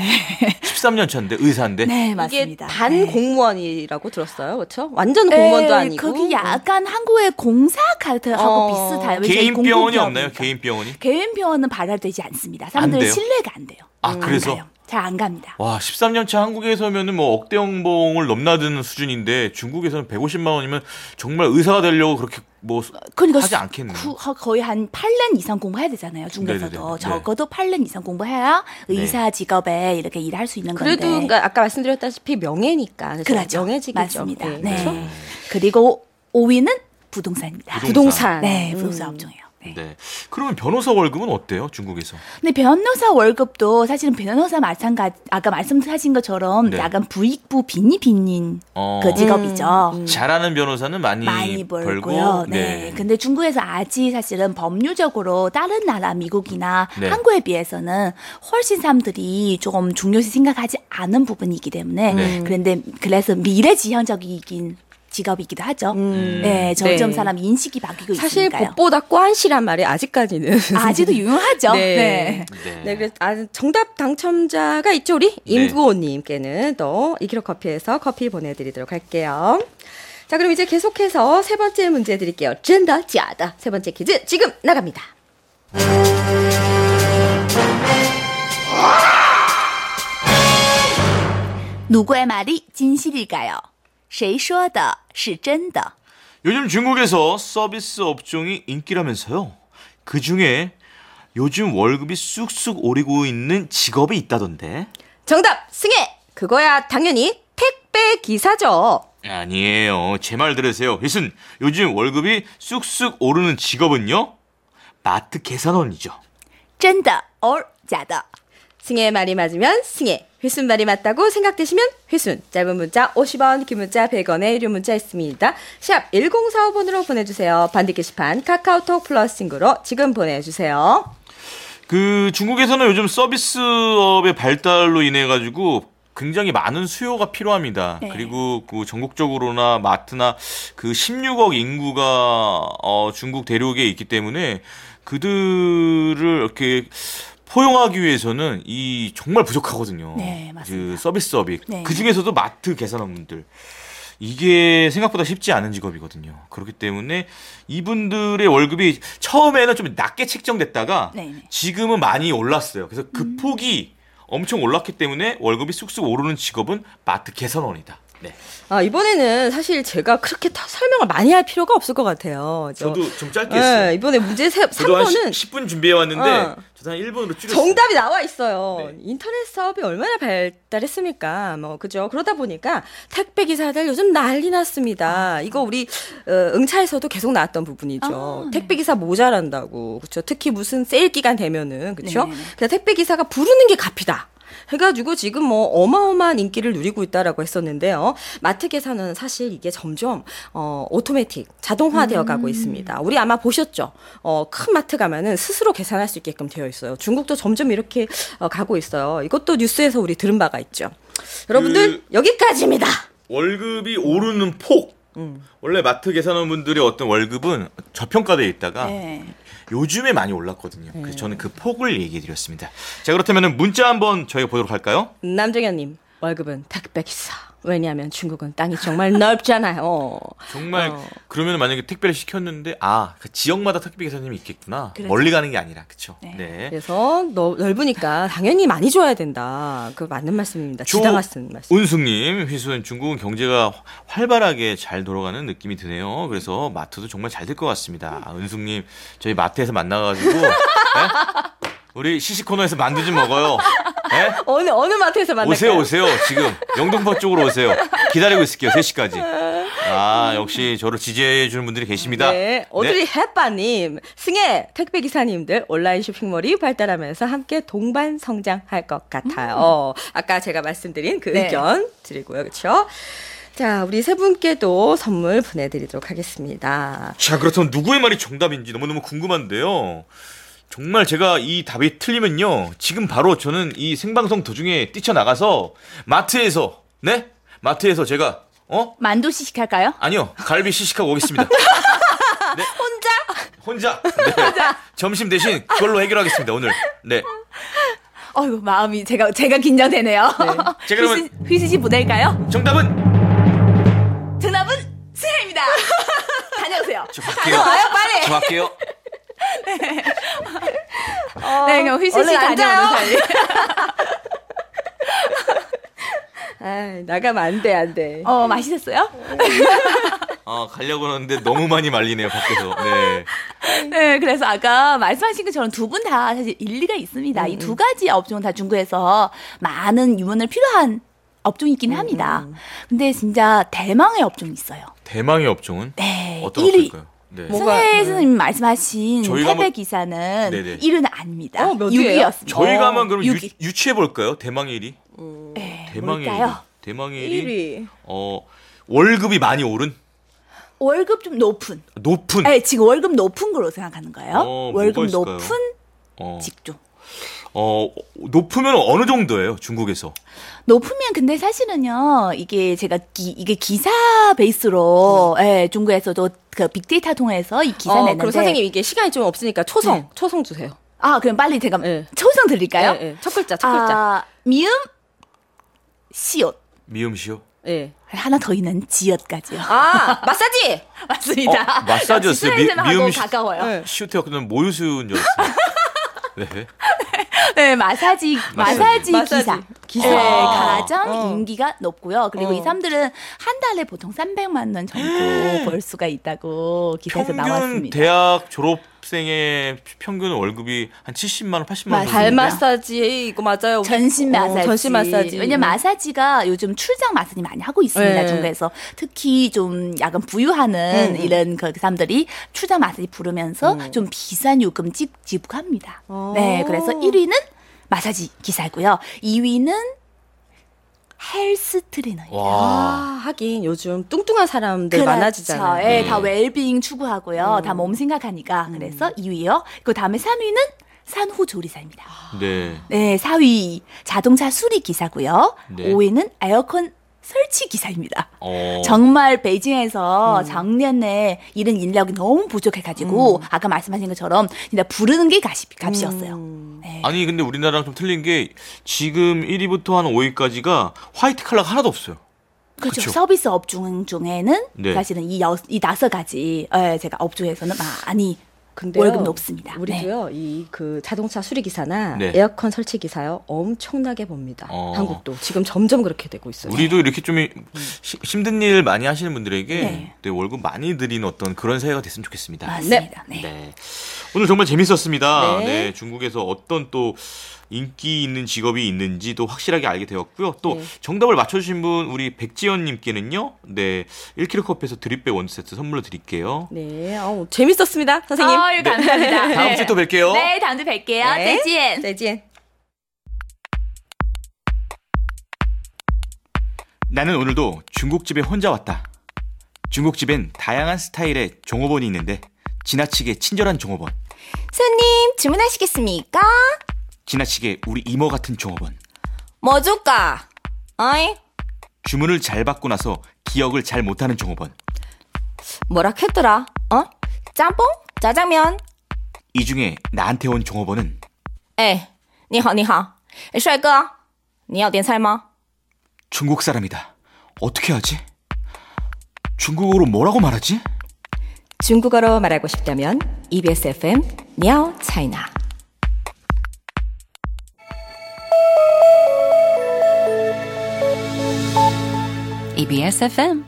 S1: 13년 차인데 의사인데.
S4: 네,
S2: 이게
S4: 맞습니다.
S2: 반
S4: 네.
S2: 공무원이라고 들었어요. 그렇죠? 완전 공무원도 아니고.
S4: 그게 약간 한국의 공사 카드하고 비슷해요.
S1: 개인 병원이 없나요? 개인 병원이?
S4: 개인 병원은 발달되지 않습니다. 사람들이
S1: 돼요?
S4: 신뢰가 안 돼요.
S1: 아, 그래서?
S4: 잘 안 갑니다.
S1: 와, 13년 차 한국에서면은 뭐 억대 연봉을 넘나드는 수준인데 중국에서는 150만 원이면 정말 의사가 되려고 그렇게 뭐
S4: 그러니까
S1: 하지 않겠네요.
S4: 거의 한 8년 이상 공부해야 되잖아요. 중국에서도.
S1: 네네네.
S4: 적어도 8년 이상 공부해야 의사 직업에 이렇게 일할 수 있는 건데.
S2: 그래도 그러니까 아까 말씀드렸다시피 명예니까.
S4: 그렇죠.
S2: 명예직이죠.
S4: 맞습니다.
S2: 네.
S4: 네.
S2: 그렇죠?
S4: 그리고 5위는 부동산입니다.
S2: 부동산.
S4: 네, 부동산 업종이에요. 네.
S1: 네. 그러면 변호사 월급은 어때요? 중국에서?
S4: 근데 변호사 월급도 사실은 변호사 마찬가지 아까 말씀하신 것처럼
S1: 네.
S4: 약간 부익부 빈인 그 직업이죠.
S1: 잘하는 변호사는
S4: 많이
S1: 벌고.
S4: 벌고요. 네. 근데 중국에서 아직 사실은 법률적으로 다른 나라 미국이나
S1: 네.
S4: 한국에 비해서는 훨씬 사람들이 조금 중요시 생각하지 않은 부분이기 때문에
S1: 네.
S4: 그런데 그래서 미래지향적이긴 직업이기도 하죠. 네, 점점
S2: 네.
S4: 사람 인식이 바뀌고
S2: 사실
S4: 있으니까요.
S2: 법보다 꽈한시란 말이 아직까지는.
S4: 아직도 유용하죠.
S2: 네.
S4: 네.
S1: 네.
S2: 네, 그래서 정답 당첨자가 있죠, 우리 임구호님께는 또 이키로 커피에서 커피 보내드리도록 할게요. 자, 그럼 이제 계속해서 세 번째 문제 드릴게요. 真的假的? 세 번째 퀴즈 지금 나갑니다.
S4: 누구의 말이 진실일까요? 谁说的是真的?
S1: 요즘 중국에서 서비스 업종이 인기라면서요. 그중에 요즘 월급이 쑥쑥 오르고 있는 직업이 있다던데.
S2: 정답 승혜. 그거야 당연히 택배 기사죠.
S1: 아니에요. 제 말 들으세요. 휘순, 요즘 월급이 쑥쑥 오르는 직업은요? 마트 계산원이죠.
S4: 真的 or 假的?
S2: 승혜의 말이 맞으면 승혜, 휘순 말이 맞다고 생각되시면 휘순. 짧은 문자 50원, 긴 문자 100원의 유료 문자 있습니다. 샵 1045번으로 보내주세요. 반디 게시판 카카오톡 플러스 친구로 지금 보내주세요.
S1: 그 중국에서는 요즘 서비스업의 발달로 인해 가지고 굉장히 많은 수요가 필요합니다.
S4: 네.
S1: 그리고 그 전국적으로나 마트나 그 16억 인구가 중국 대륙에 있기 때문에 그들을 이렇게 포용하기 위해서는 이 정말 부족하거든요.
S4: 네, 맞습니다.
S1: 그 서비스업이.
S4: 네.
S1: 그 중에서도 마트 계산원분들. 이게 생각보다 쉽지 않은 직업이거든요. 그렇기 때문에 이분들의 월급이 처음에는 좀 낮게 책정됐다가
S4: 네네.
S1: 지금은 많이 올랐어요. 그래서 그 폭이 엄청 올랐기 때문에 월급이 쑥쑥 오르는 직업은 마트 계산원이다. 네.
S2: 아, 이번에는 사실 제가 그렇게 다 설명을 많이 할 필요가 없을 것 같아요.
S1: 저도 좀 짧게 했어요.
S2: 네, 이번에 문제
S1: 저도 한
S2: 3번은
S1: 10분 준비해 왔는데
S2: 어.
S1: 저도 한 1분으로 줄였어요.
S2: 정답이 나와 있어요.
S1: 네.
S2: 인터넷 사업이 얼마나 발달했습니까? 뭐 그죠? 그러다 보니까 택배 기사들 요즘 난리 났습니다. 이거 우리 응차에서도 계속 나왔던 부분이죠.
S4: 네.
S2: 택배 기사 모자란다고. 그렇죠? 특히 무슨 세일 기간 되면은 그렇죠?
S4: 네네네.
S2: 그냥 택배 기사가 부르는 게 값이다. 해가지고 지금 뭐 어마어마한 인기를 누리고 있다라고 했었는데요. 마트 계산은 사실 이게 점점 오토매틱 자동화되어 가고 있습니다. 우리 아마 보셨죠? 큰 마트 가면은 스스로 계산할 수 있게끔 되어 있어요. 중국도 점점 이렇게 가고 있어요. 이것도 뉴스에서 우리 들은 바가 있죠. 여러분들 여기까지입니다.
S1: 월급이 오르는 폭. 원래 마트 계산원분들의 어떤 월급은 저평가되어 있다가
S4: 네.
S1: 요즘에 많이 올랐거든요. 그래서 저는 그 폭을 얘기해드렸습니다. 자, 그렇다면 문자 한번 저희가 보도록 할까요?
S2: 남정현님, 월급은 택배 기사. 왜냐하면 중국은 땅이 정말 넓잖아요.
S1: 정말 그러면 만약에 택배를 시켰는데 그 지역마다 택배 기사님이 있겠구나.
S4: 그렇죠.
S1: 멀리 가는 게 아니라 그렇죠.
S4: 네.
S1: 네.
S2: 그래서 넓으니까 당연히 많이 줘야 된다. 그 맞는 말씀입니다. 지당하신 말씀.
S1: 운숙님, 휘수는 중국은 경제가 활발하게 잘 돌아가는 느낌이 드네요. 그래서 마트도 정말 잘 될 것 같습니다. 은숙님, 저희 마트에서 만나가지고 네? 우리 시식 코너에서 만두 좀 먹어요. 네?
S2: 어느 마트에서 만날까요?
S1: 오세요. 지금 영등포 쪽으로 오세요. 기다리고 있을게요. 3시까지. 역시 저를 지지해 주는 분들이 계십니다.
S2: 네. 어들이 햇바님, 승혜 택배 기사님들 온라인 쇼핑몰이 발달하면서 함께 동반 성장할 것 같아요. 아까 제가 말씀드린 그
S4: 네.
S2: 의견 드리고요. 그렇죠? 자, 우리 세 분께도 선물 보내드리도록 하겠습니다.
S1: 자, 그렇다면 누구의 말이 정답인지 너무너무 궁금한데요. 정말 제가 이 답이 틀리면요, 지금 바로 저는 이 생방송 도중에 뛰쳐나가서 마트에서 제가
S4: 만두 시식할까요?
S1: 아니요, 갈비 시식하고 오겠습니다. 네. 혼자. 네. 점심 대신 그걸로 해결하겠습니다, 오늘. 네.
S4: 어이구, 마음이 제가 긴장되네요.
S1: 자, 그러면
S4: 휘수 씨 보낼까요?
S1: 정답은
S4: 승혜입니다. 다녀오세요.
S1: 저 갈게요.
S2: 와요, 빨리.
S1: 저 갈게요.
S4: 네, 그럼 휘수 씨
S2: 얼른
S4: 다녀오는
S2: 앉아요.
S4: 사이.
S2: 나가면 안 돼.
S4: 맛있었어요?
S1: 가려고 하는데 너무 많이 말리네요, 밖에서. 네.
S4: 네, 그래서 아까 말씀하신 것처럼 두 분 다 사실 일리가 있습니다. 이 두 가지 업종은 다 중국에서 많은 유문을 필요한 업종이긴 합니다. 근데 진짜 대망의 업종이 있어요.
S1: 대망의 업종은?
S4: 네,
S1: 어떤
S4: 1위.
S1: 업종일까요? 네.
S4: 승혜 선생님 말씀하신
S1: 저희가
S4: 택배
S1: 뭐-
S4: 기사는
S1: 네네.
S4: 1위는 아닙니다.
S2: 몇 위예요?
S4: 6위였습니다.
S1: 저희가 한번 그럼
S4: 육위.
S1: 유추해볼까요? 대망의 1위?
S4: 네,
S1: 대망의
S4: 뭘까요?
S1: 1위. 대망의 1위?
S2: 1위.
S1: 월급이 많이 오른?
S4: 월급 좀 높은.
S1: 높은?
S4: 네, 지금 월급 높은 걸로 생각하는 거예요.
S1: 뭐가
S4: 월급
S1: 있을까요?
S4: 높은
S1: 어,
S4: 직종.
S1: 높으면 어느 정도예요, 중국에서?
S4: 높으면 근데 사실은요, 이게 제가 이게 기사 베이스로 중국에서도 그 빅데이터 통해서 이 기사 냈는데.
S2: 그럼 선생님 이게 시간이 좀 없으니까 초성 주세요.
S4: 그럼 빨리 제가
S2: 네.
S4: 초성 드릴까요?
S2: 네. 첫 글자.
S4: 미음 시옷.
S1: 미음시오?
S2: 네.
S4: 하나 더 있는 지읒까지요.
S2: 마사지.
S4: 맞습니다.
S1: 마사지였어요.
S4: 미음 가까워요.
S2: 네.
S1: 시우테가 그냥 모유수인 줄 알았어요. 네.
S4: 네, 마사지 기사.
S2: 기사.
S4: 네,
S2: 아.
S4: 가장 인기가 높고요. 그리고 이 사람들은 한 달에 보통 300만 원 정도 벌 수가 있다고 기사에서
S1: 평균
S4: 나왔습니다.
S1: 대학 졸업생의 평균 월급이 한 70만 원, 80만 원.
S2: 발 마사지 이거 맞아요.
S4: 전신 마사지.
S2: 전신 마사지.
S4: 왜냐면 마사지가 요즘 출장 마사지 많이 하고 있습니다.
S2: 네.
S4: 중국에서 특히 좀 약간 부유하는 이런 그 사람들이 출장 마사지 부르면서 좀 비싼 요금 지불합니다. 네, 그래서 1위는 마사지 기사고요. 2위는 헬스 트레이너예요.
S1: 와.
S2: 하긴 요즘 뚱뚱한 사람들 많아지잖아요.
S4: 네, 다 웰빙 추구하고요. 다 몸 생각하니까. 그래서 2위요. 그 다음에 3위는 산후조리사입니다.
S1: 네.
S4: 네, 4위 자동차 수리 기사고요.
S1: 네.
S4: 5위는 에어컨 설치 기사입니다.
S1: 어.
S4: 정말 베이징에서 작년에 이런 인력이 너무 부족해가지고 아까 말씀하신 것처럼 진짜 부르는 게 값이었어요. 네.
S1: 아니, 근데 우리나라랑 좀 틀린 게 지금 1위부터 한 5위까지가 화이트 칼라가 하나도 없어요.
S4: 그렇죠.
S1: 그쵸?
S4: 서비스 업종 중에는
S1: 네.
S4: 사실은 이 5가지 제가 업종에서는 많이
S2: 근데요,
S4: 월급 높습니다.
S2: 우리도요, 이 그 자동차 수리 기사나
S1: 네.
S2: 에어컨 설치 기사요 엄청나게 봅니다.
S1: 어.
S2: 한국도 지금 점점 그렇게 되고 있어요.
S1: 우리도 이렇게 좀 힘든 일 많이 하시는 분들에게
S4: 네.
S1: 네, 월급 많이 드리는 어떤 그런 사회가 됐으면 좋겠습니다.
S4: 맞습니다. 네.
S1: 네. 오늘 정말 재밌었습니다.
S2: 네.
S1: 네, 중국에서 어떤 또 인기 있는 직업이 있는지 또 확실하게 알게 되었고요. 또
S2: 네.
S1: 정답을 맞춰주신 분 우리 백지연님께는요, 네, 1kg 커피에서 드립백 원세트 선물로 드릴게요.
S2: 네, 재밌었습니다, 선생님.
S4: 아유, 감사합니다.
S1: 다음 주에 또 뵐게요.
S4: 네, 다음 주에 뵐게요.
S2: 네.
S4: 再见.
S2: 再见.
S1: 나는 오늘도 중국집에 혼자 왔다. 중국집엔 다양한 스타일의 종업원이 있는데 지나치게 친절한 종업원,
S2: 손님 주문하시겠습니까?
S1: 지나치게 우리 이모 같은 종업원,
S2: 뭐 줄까? 어이?
S1: 주문을 잘 받고 나서 기억을 잘 못하는 종업원.
S2: 뭐라 했더라? 짬뽕? 짜장면?
S1: 이 중에 나한테 온 종업원은
S2: 哎，你好，你好，帅哥，你要点菜吗？
S1: 중국 사람이다. 어떻게 하지? 중국어로 뭐라고 말하지?
S2: 중국어로 말하고 싶다면 EBS FM 니아오 차이나. EBS FM.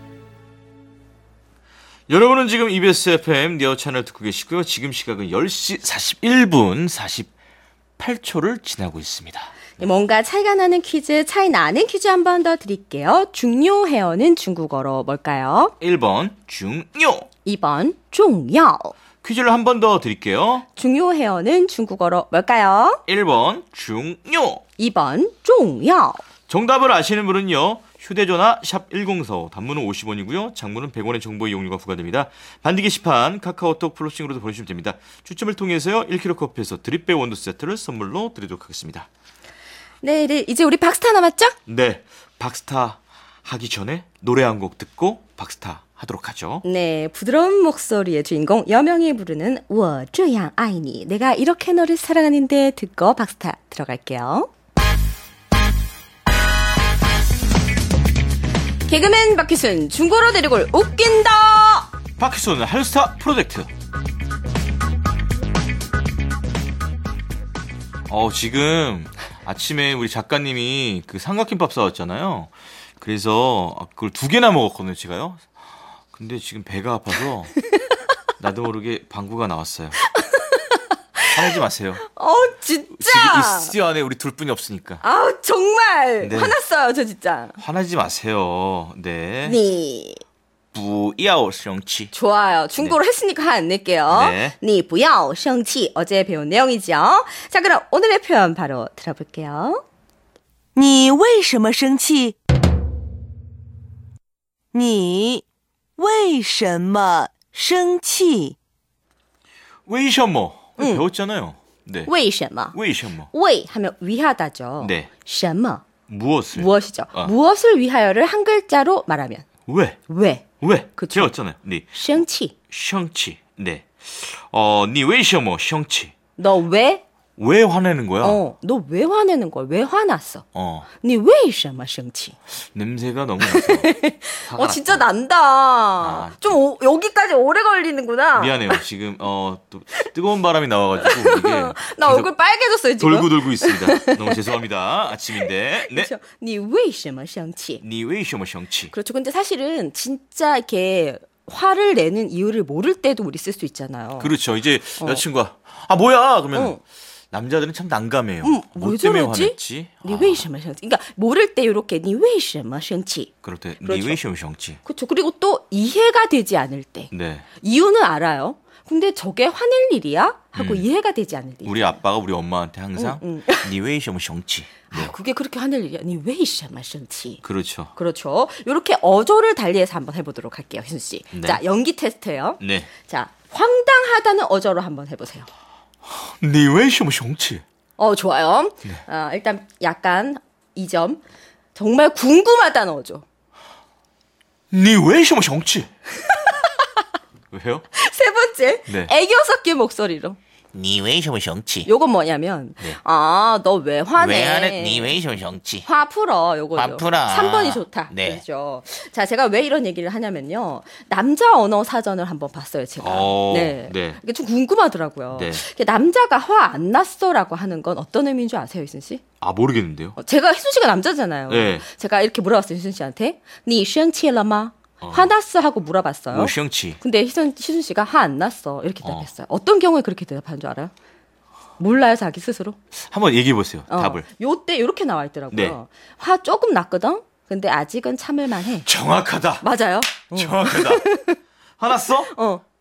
S1: 여러분은 지금 EBS FM 니어 채널 듣고 계시고요. 지금 시각은 10시 41분 48초를 지나고 있습니다.
S2: 뭔가 차이가 나는 퀴즈, 차이 나는 퀴즈 한 번 더 드릴게요. 중요 헤어는 중국어로 뭘까요?
S1: 1번 중요.
S2: 2번 중요.
S1: 퀴즈를 한 번 더 드릴게요.
S2: 중요 헤어는 중국어로 뭘까요?
S1: 1번 중요.
S2: 2번 중요.
S1: 정답을 아시는 분은요. 휴대전화 샵 1045, 단문은 50원이고요. 장문은 100원의 정보 이용료가 부과됩니다. 반디 게시판 카카오톡 플러싱으로도 보내주시면 됩니다. 추첨을 통해서요. 1kg 커피에서 드립백 원두 세트를 선물로 드리도록 하겠습니다.
S2: 네, 이제 우리 박스타 남았죠?
S1: 네, 박스타 하기 전에 노래 한 곡 듣고 박스타 하도록 하죠.
S2: 네, 부드러운 목소리의 주인공 여명이 부르는 我这样爱你 내가 이렇게 너를 사랑하는데 듣고 박스타 들어갈게요. 개그맨 박희순 중고로 데리고 웃긴다.
S1: 박희순 할스타 프로젝트. 지금 아침에 우리 작가님이 그 삼각김밥 사왔잖아요. 그래서 그걸 2개나 먹었거든요, 제가요. 근데 지금 배가 아파서 나도 모르게 방구가 나왔어요. 화내지 마세요.
S2: 진짜.
S1: 지금 이 스튜디오 안에 우리 둘뿐이 없으니까.
S2: 정말
S1: 네.
S2: 화났어요, 저 진짜.
S1: 화내지 마세요. 네.
S2: 니
S1: 不要生气.
S2: 좋아요. 중고로 했으니까 화 안 낼게요.
S1: 네.
S2: 你不要生气 어제 배운 내용이죠. 자, 그럼 오늘의 표현 바로 들어볼게요.
S5: 你为什么生气？你为什么生气？
S1: 웨이셔머. 배웠잖아요. 네.
S2: 为什么?
S1: 웨이셔머.
S2: 为 하면 위하다죠.
S1: 네.
S2: 什么?
S1: 무엇을?
S2: 무엇이죠.
S1: 아.
S2: 무엇을 위하여를 한 글자로 말하면
S1: 왜?
S2: 왜?
S1: 왜?
S2: 그쵸.
S1: 배웠잖아요. 네.
S2: 生气.
S1: 生气. 네. 你为什么生气?
S2: 너 왜?
S1: 왜 화내는 거야?
S2: 너 왜 화내는 거야? 왜 화났어? 你为什么生气?
S1: 냄새가 너무 나서. 화가
S2: 진짜
S1: 났다.
S2: 난다. 좀 여기까지 오래 걸리는구나.
S1: 미안해요. 지금 또 뜨거운 바람이 나와가지고 이게
S2: 나 얼굴 빨개졌어요, 지금.
S1: 돌고 있습니다. 너무 죄송합니다. 아침인데. 네.
S2: 그렇죠. 你为什么生气?
S1: 你为什么生气?
S2: 그렇죠. 근데 사실은 진짜 이렇게 화를 내는 이유를 모를 때도 우리 쓸 수 있잖아요.
S1: 그렇죠. 이제 여자친구가 뭐야? 그러면 남자들은 참 난감해요.
S2: 왜
S1: 뭐 때문에
S2: 저러지?
S1: 화냈지?
S2: 你为什么生气? 그러니까 모를 때 이렇게 你为什么生气?
S1: 그럴 때
S2: 그렇죠.
S1: 你为什么生气?
S2: 그렇죠. 그리고 또 이해가 되지 않을 때.
S1: 네.
S2: 이유는 알아요. 근데 저게 화낼 일이야? 하고 이해가 되지 않을 때.
S1: 우리 아빠가 우리 엄마한테 항상 你为什么生气? 네.
S2: 그게 그렇게 화낼 일이야. 你为什么生气?
S1: 그렇죠.
S2: 그렇죠. 이렇게 어조를 달리해서 한번 해보도록 할게요, 희순 씨.
S1: 네.
S2: 자, 연기 테스트예요.
S1: 네.
S2: 자, 황당하다는 어조로 한번 해보세요.
S1: 你为什么生气?
S2: 좋아요.
S1: 네.
S2: 일단 약간 2점. 정말 궁금하다는 어조.
S1: 你为什么生气? 왜요?
S2: 세 번째,
S1: 네.
S2: 애교 섞인 목소리로.
S1: 你为什么生气?
S2: 요건 뭐냐면,
S1: 네.
S2: 너 왜 화내?
S1: 왜 화내? 你为什么生气?
S2: 화 풀어, 요거죠.
S1: 화 풀어.
S2: 3번이 좋다.
S1: 네.
S2: 그렇죠. 자, 제가 왜 이런 얘기를 하냐면요. 남자 언어 사전을 한번 봤어요, 제가.
S1: 네.
S2: 이게 좀 궁금하더라고요.
S1: 네.
S2: 남자가 화 안 났어라고 하는 건 어떤 의미인 줄 아세요, 희순 씨?
S1: 모르겠는데요.
S2: 제가 희순 씨가 남자잖아요.
S1: 네.
S2: 제가 이렇게 물어봤어요, 희순 씨한테. 你生气了吗? 화났어 하고 물어봤어요.
S1: 我生气.
S2: 근데 희순 씨가 화 안 났어 이렇게 대답했어요. 어떤 경우에 그렇게 대답하는 줄 알아요? 몰라요, 자기 스스로?
S1: 한번 얘기해 보세요. 답을.
S2: 요때 이렇게 나와 있더라고요.
S1: 네.
S2: 화 조금 났거든? 근데 아직은 참을만 해.
S1: 정확하다.
S2: 맞아요.
S1: 정확하다. 화났어?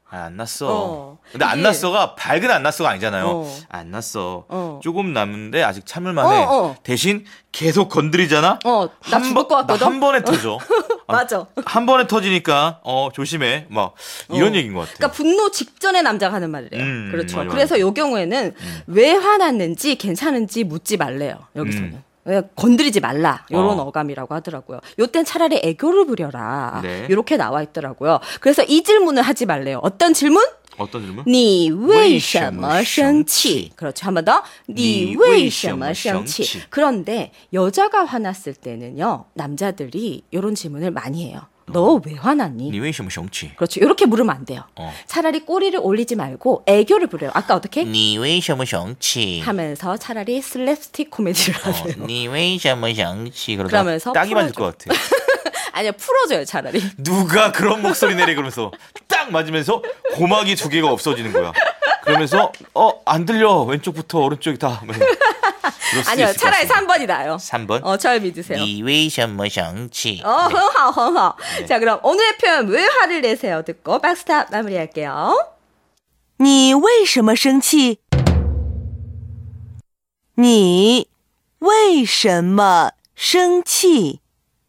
S1: 안 났어. 근데 안 났어가 밝은 안 났어가 아니잖아요. 안 났어. 조금 남는데 아직 참을만해. 대신 계속 건드리잖아.
S2: 나 죽을 것 같거든.
S1: 한 번에 터져.
S2: 맞아.
S1: 한 번에 터지니까 조심해. 막 이런 얘기인 것 같아.
S2: 그러니까 분노 직전에 남자가 하는 말이래요. 그렇죠.
S1: 맞아.
S2: 그래서 이 경우에는 왜 화났는지 괜찮은지 묻지 말래요. 여기서는. 왜 건드리지 말라. 이런 어감이라고 하더라고요. 요땐 차라리 애교를 부려라.
S1: 네.
S2: 이렇게 나와 있더라고요. 그래서 이 질문을 하지 말래요. 어떤 질문?
S1: 어떤 질문?
S2: 你为什么生气? 그렇죠. 한 번 더. 你为什么生气? 그런데 여자가 화났을 때는요. 남자들이 이런 질문을 많이 해요. 너 왜 화났니?
S1: 你为什么生气?
S2: 그렇죠. 이렇게 물으면 안 돼요. 차라리 꼬리를 올리지 말고 애교를 부려요. 아까 어떻게?
S1: 你为什么生气?
S2: 하면서 차라리 슬랩스틱 코미디를 하세요.
S1: 你为什么生气?
S2: 그러면서
S1: 딱이 맞을 것 같아.
S2: 아니요. 풀어줘요. 차라리.
S1: 누가 그런 목소리 내리 그러면서 딱 맞으면서 고막이 2개가 없어지는 거야. 그러면서 안 들려. 왼쪽부터 오른쪽이 다.
S2: 아니요. 차라리 3번이 나아요.
S1: 3번?
S2: 절 믿으세요.
S1: 你为什么生气?
S2: 很好, 很好. 네. 자, 그럼 오늘의 표현 왜 화를 내세요? 듣고 백스탑 마무리할게요.
S5: 你为什么生气？你为什么生气？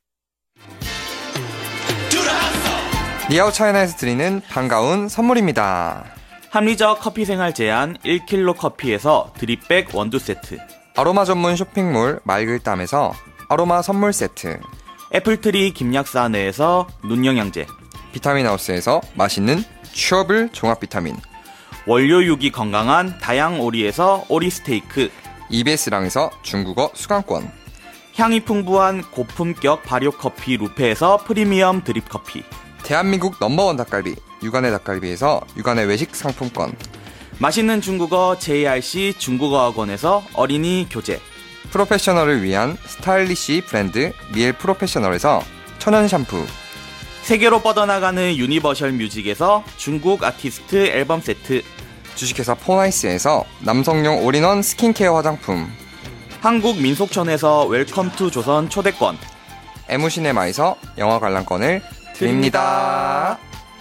S6: 니아오 차이나에서 드리는 반가운 선물입니다.
S7: 합리적 커피 생활 제한 1kg 커피에서 드립백 원두 세트,
S6: 아로마 전문 쇼핑몰 말글담에서 아로마 선물 세트,
S7: 애플트리 김약사 내에서 눈영양제,
S6: 비타민 하우스에서 맛있는 취업을 종합 비타민,
S7: 원료 유기 건강한 다양 오리에서 오리 스테이크,
S6: EBS랑에서 중국어 수강권,
S7: 향이 풍부한 고품격 발효 커피 루페에서 프리미엄 드립 커피,
S6: 대한민국 넘버원 닭갈비 육안의 닭갈비에서 육안의 외식 상품권,
S7: 맛있는 중국어 JRC 중국어 학원에서 어린이 교재,
S6: 프로페셔널을 위한 스타일리시 브랜드 미엘 프로페셔널에서 천연 샴푸,
S7: 세계로 뻗어나가는 유니버셜 뮤직에서 중국 아티스트 앨범 세트,
S6: 주식회사 포나이스에서 남성용 올인원 스킨케어 화장품,
S7: 한국 민속촌에서 웰컴 투 조선 초대권,
S6: 에무시네마에서 영화 관람권을 드립니다.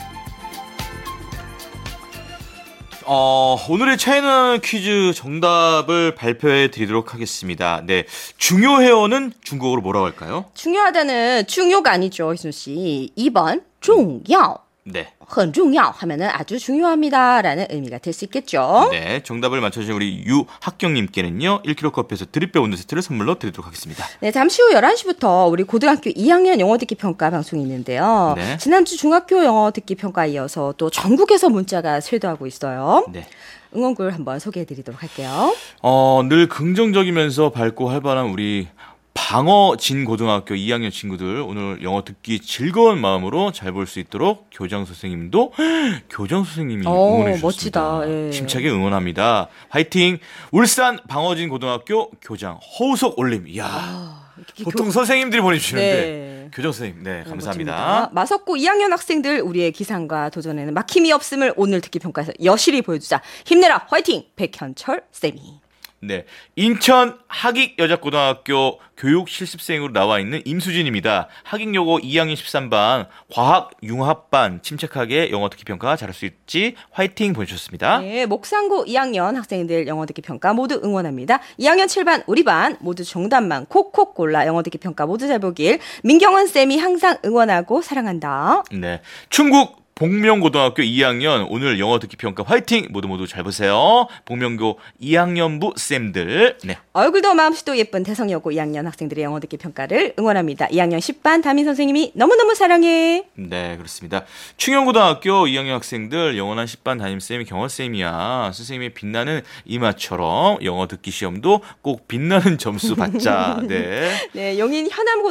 S1: 오늘의 차이나 퀴즈 정답을 발표해 드리도록 하겠습니다. 네. 중요해요는 중국어로 뭐라고 할까요?
S2: 중요하다는 중요가 아니죠, 희순 씨. 2번, 重要.
S1: 네.
S2: 很重要 하면은 아주 중요합니다라는 의미가 될 수 있겠죠.
S1: 네. 정답을 맞춰주신 우리 유학경님께는요, 1kg 커피에서 드립백 원두 세트를 선물로 드리도록 하겠습니다.
S2: 네, 잠시 후 11시부터 우리 고등학교 2학년 영어 듣기 평가 방송이 있는데요.
S1: 네.
S2: 지난주 중학교 영어 듣기 평가에 이어서 또 전국에서 문자가 쇄도하고 있어요.
S1: 네.
S2: 응원글 한번 소개해 드리도록 할게요.
S1: 늘 긍정적이면서 밝고 활발한 우리 방어진 고등학교 2학년 친구들 오늘 영어 듣기 즐거운 마음으로 잘 볼 수 있도록 교장 선생님도 교장 선생님이 응원해 주셨습니다.
S2: 멋지다. 예.
S1: 힘차게 응원합니다. 화이팅! 울산 방어진 고등학교 교장 허우석 올림. 이야. 보통 선생님들이 보내주시는데
S2: 네.
S1: 교장 선생님 네 감사합니다.
S2: 멋집니다. 마석고 2학년 학생들 우리의 기상과 도전에는 막힘이 없음을 오늘 듣기 평가에서 여실히 보여주자. 힘내라 화이팅! 백현철 쌤이.
S1: 네, 인천 학익여자고등학교 교육실습생으로 나와 있는 임수진입니다. 학익여고 2학년 13반 과학융합반 침착하게 영어 듣기 평가 잘할 수 있지 화이팅 보내주셨습니다.
S2: 네, 목상고 2학년 학생들 영어 듣기 평가 모두 응원합니다. 2학년 7반 우리 반 모두 정답만 콕콕 골라 영어 듣기 평가 모두 잘 보길 민경원 쌤이 항상 응원하고 사랑한다.
S1: 네, 충북 복명고등학교 2학년 오늘 영어 듣기 평가 화이팅 모두 잘 보세요. 복명고 2학년부 쌤들. 네.
S2: 얼굴도 마음씨도 예쁜 대성여고 2학년 학생들의 영어 듣기 평가를 응원합니다. 2학년 10반 담임 선생님이 너무너무 사랑해.
S1: 네, 그렇습니다. 충영고등학교 2학년 학생들 영원한 10반 담임쌤이 경원쌤이야. 선생님의 빛나는 이마처럼 영어 듣기 시험도 꼭 빛나는 점수 받자. 네.
S2: 네, 용인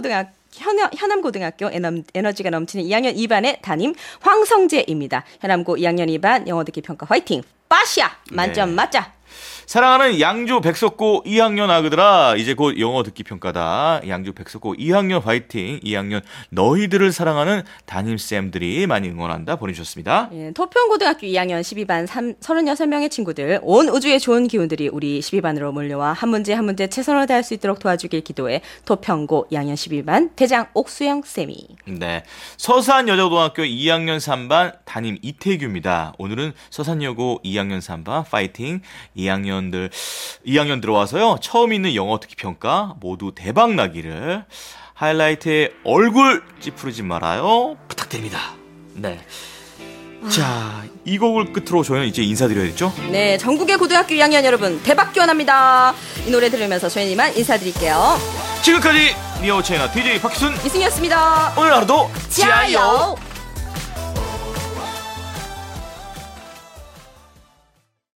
S2: 현암고등학교 에너지가 넘치는 2학년 2반의 담임 황성재입니다. 현암고 2학년 2반 영어 듣기 평가 화이팅! 빠시야! 만점
S1: 네.
S2: 맞자!
S1: 사랑하는 양주 백석고 2학년 아그들아, 이제 곧 영어 듣기 평가다. 양주 백석고 2학년 화이팅. 2학년 너희들을 사랑하는 담임쌤들이 많이 응원한다 보내주셨습니다.
S2: 예, 토평고등학교 2학년 12반 36명의 친구들, 온 우주의 좋은 기운들이 우리 12반으로 몰려와 한 문제 한 문제 최선을 다할 수 있도록 도와주길 기도해 토평고 2학년 12반 대장 옥수영 쌤이.
S1: 네, 서산여자고등학교 2학년 3반 담임 이태규입니다. 오늘은 서산여고 2학년 3반 파이팅. 2학년 들어와서요, 처음 있는 영어 듣기 평가 모두 대박 나기를. 하이라이트에 얼굴 찌푸리지 말아요 부탁드립니다. 네. 자, 이 곡을 끝으로 저희는 이제 인사드려야겠죠?
S2: 네, 전국의 고등학교 2학년 여러분 대박 기원합니다. 이 노래 들으면서 저희는 이만 인사드릴게요.
S1: 지금까지 니오 채널 DJ 박희순
S2: 이승이었습니다.
S1: 오늘 하루도
S2: 지아요.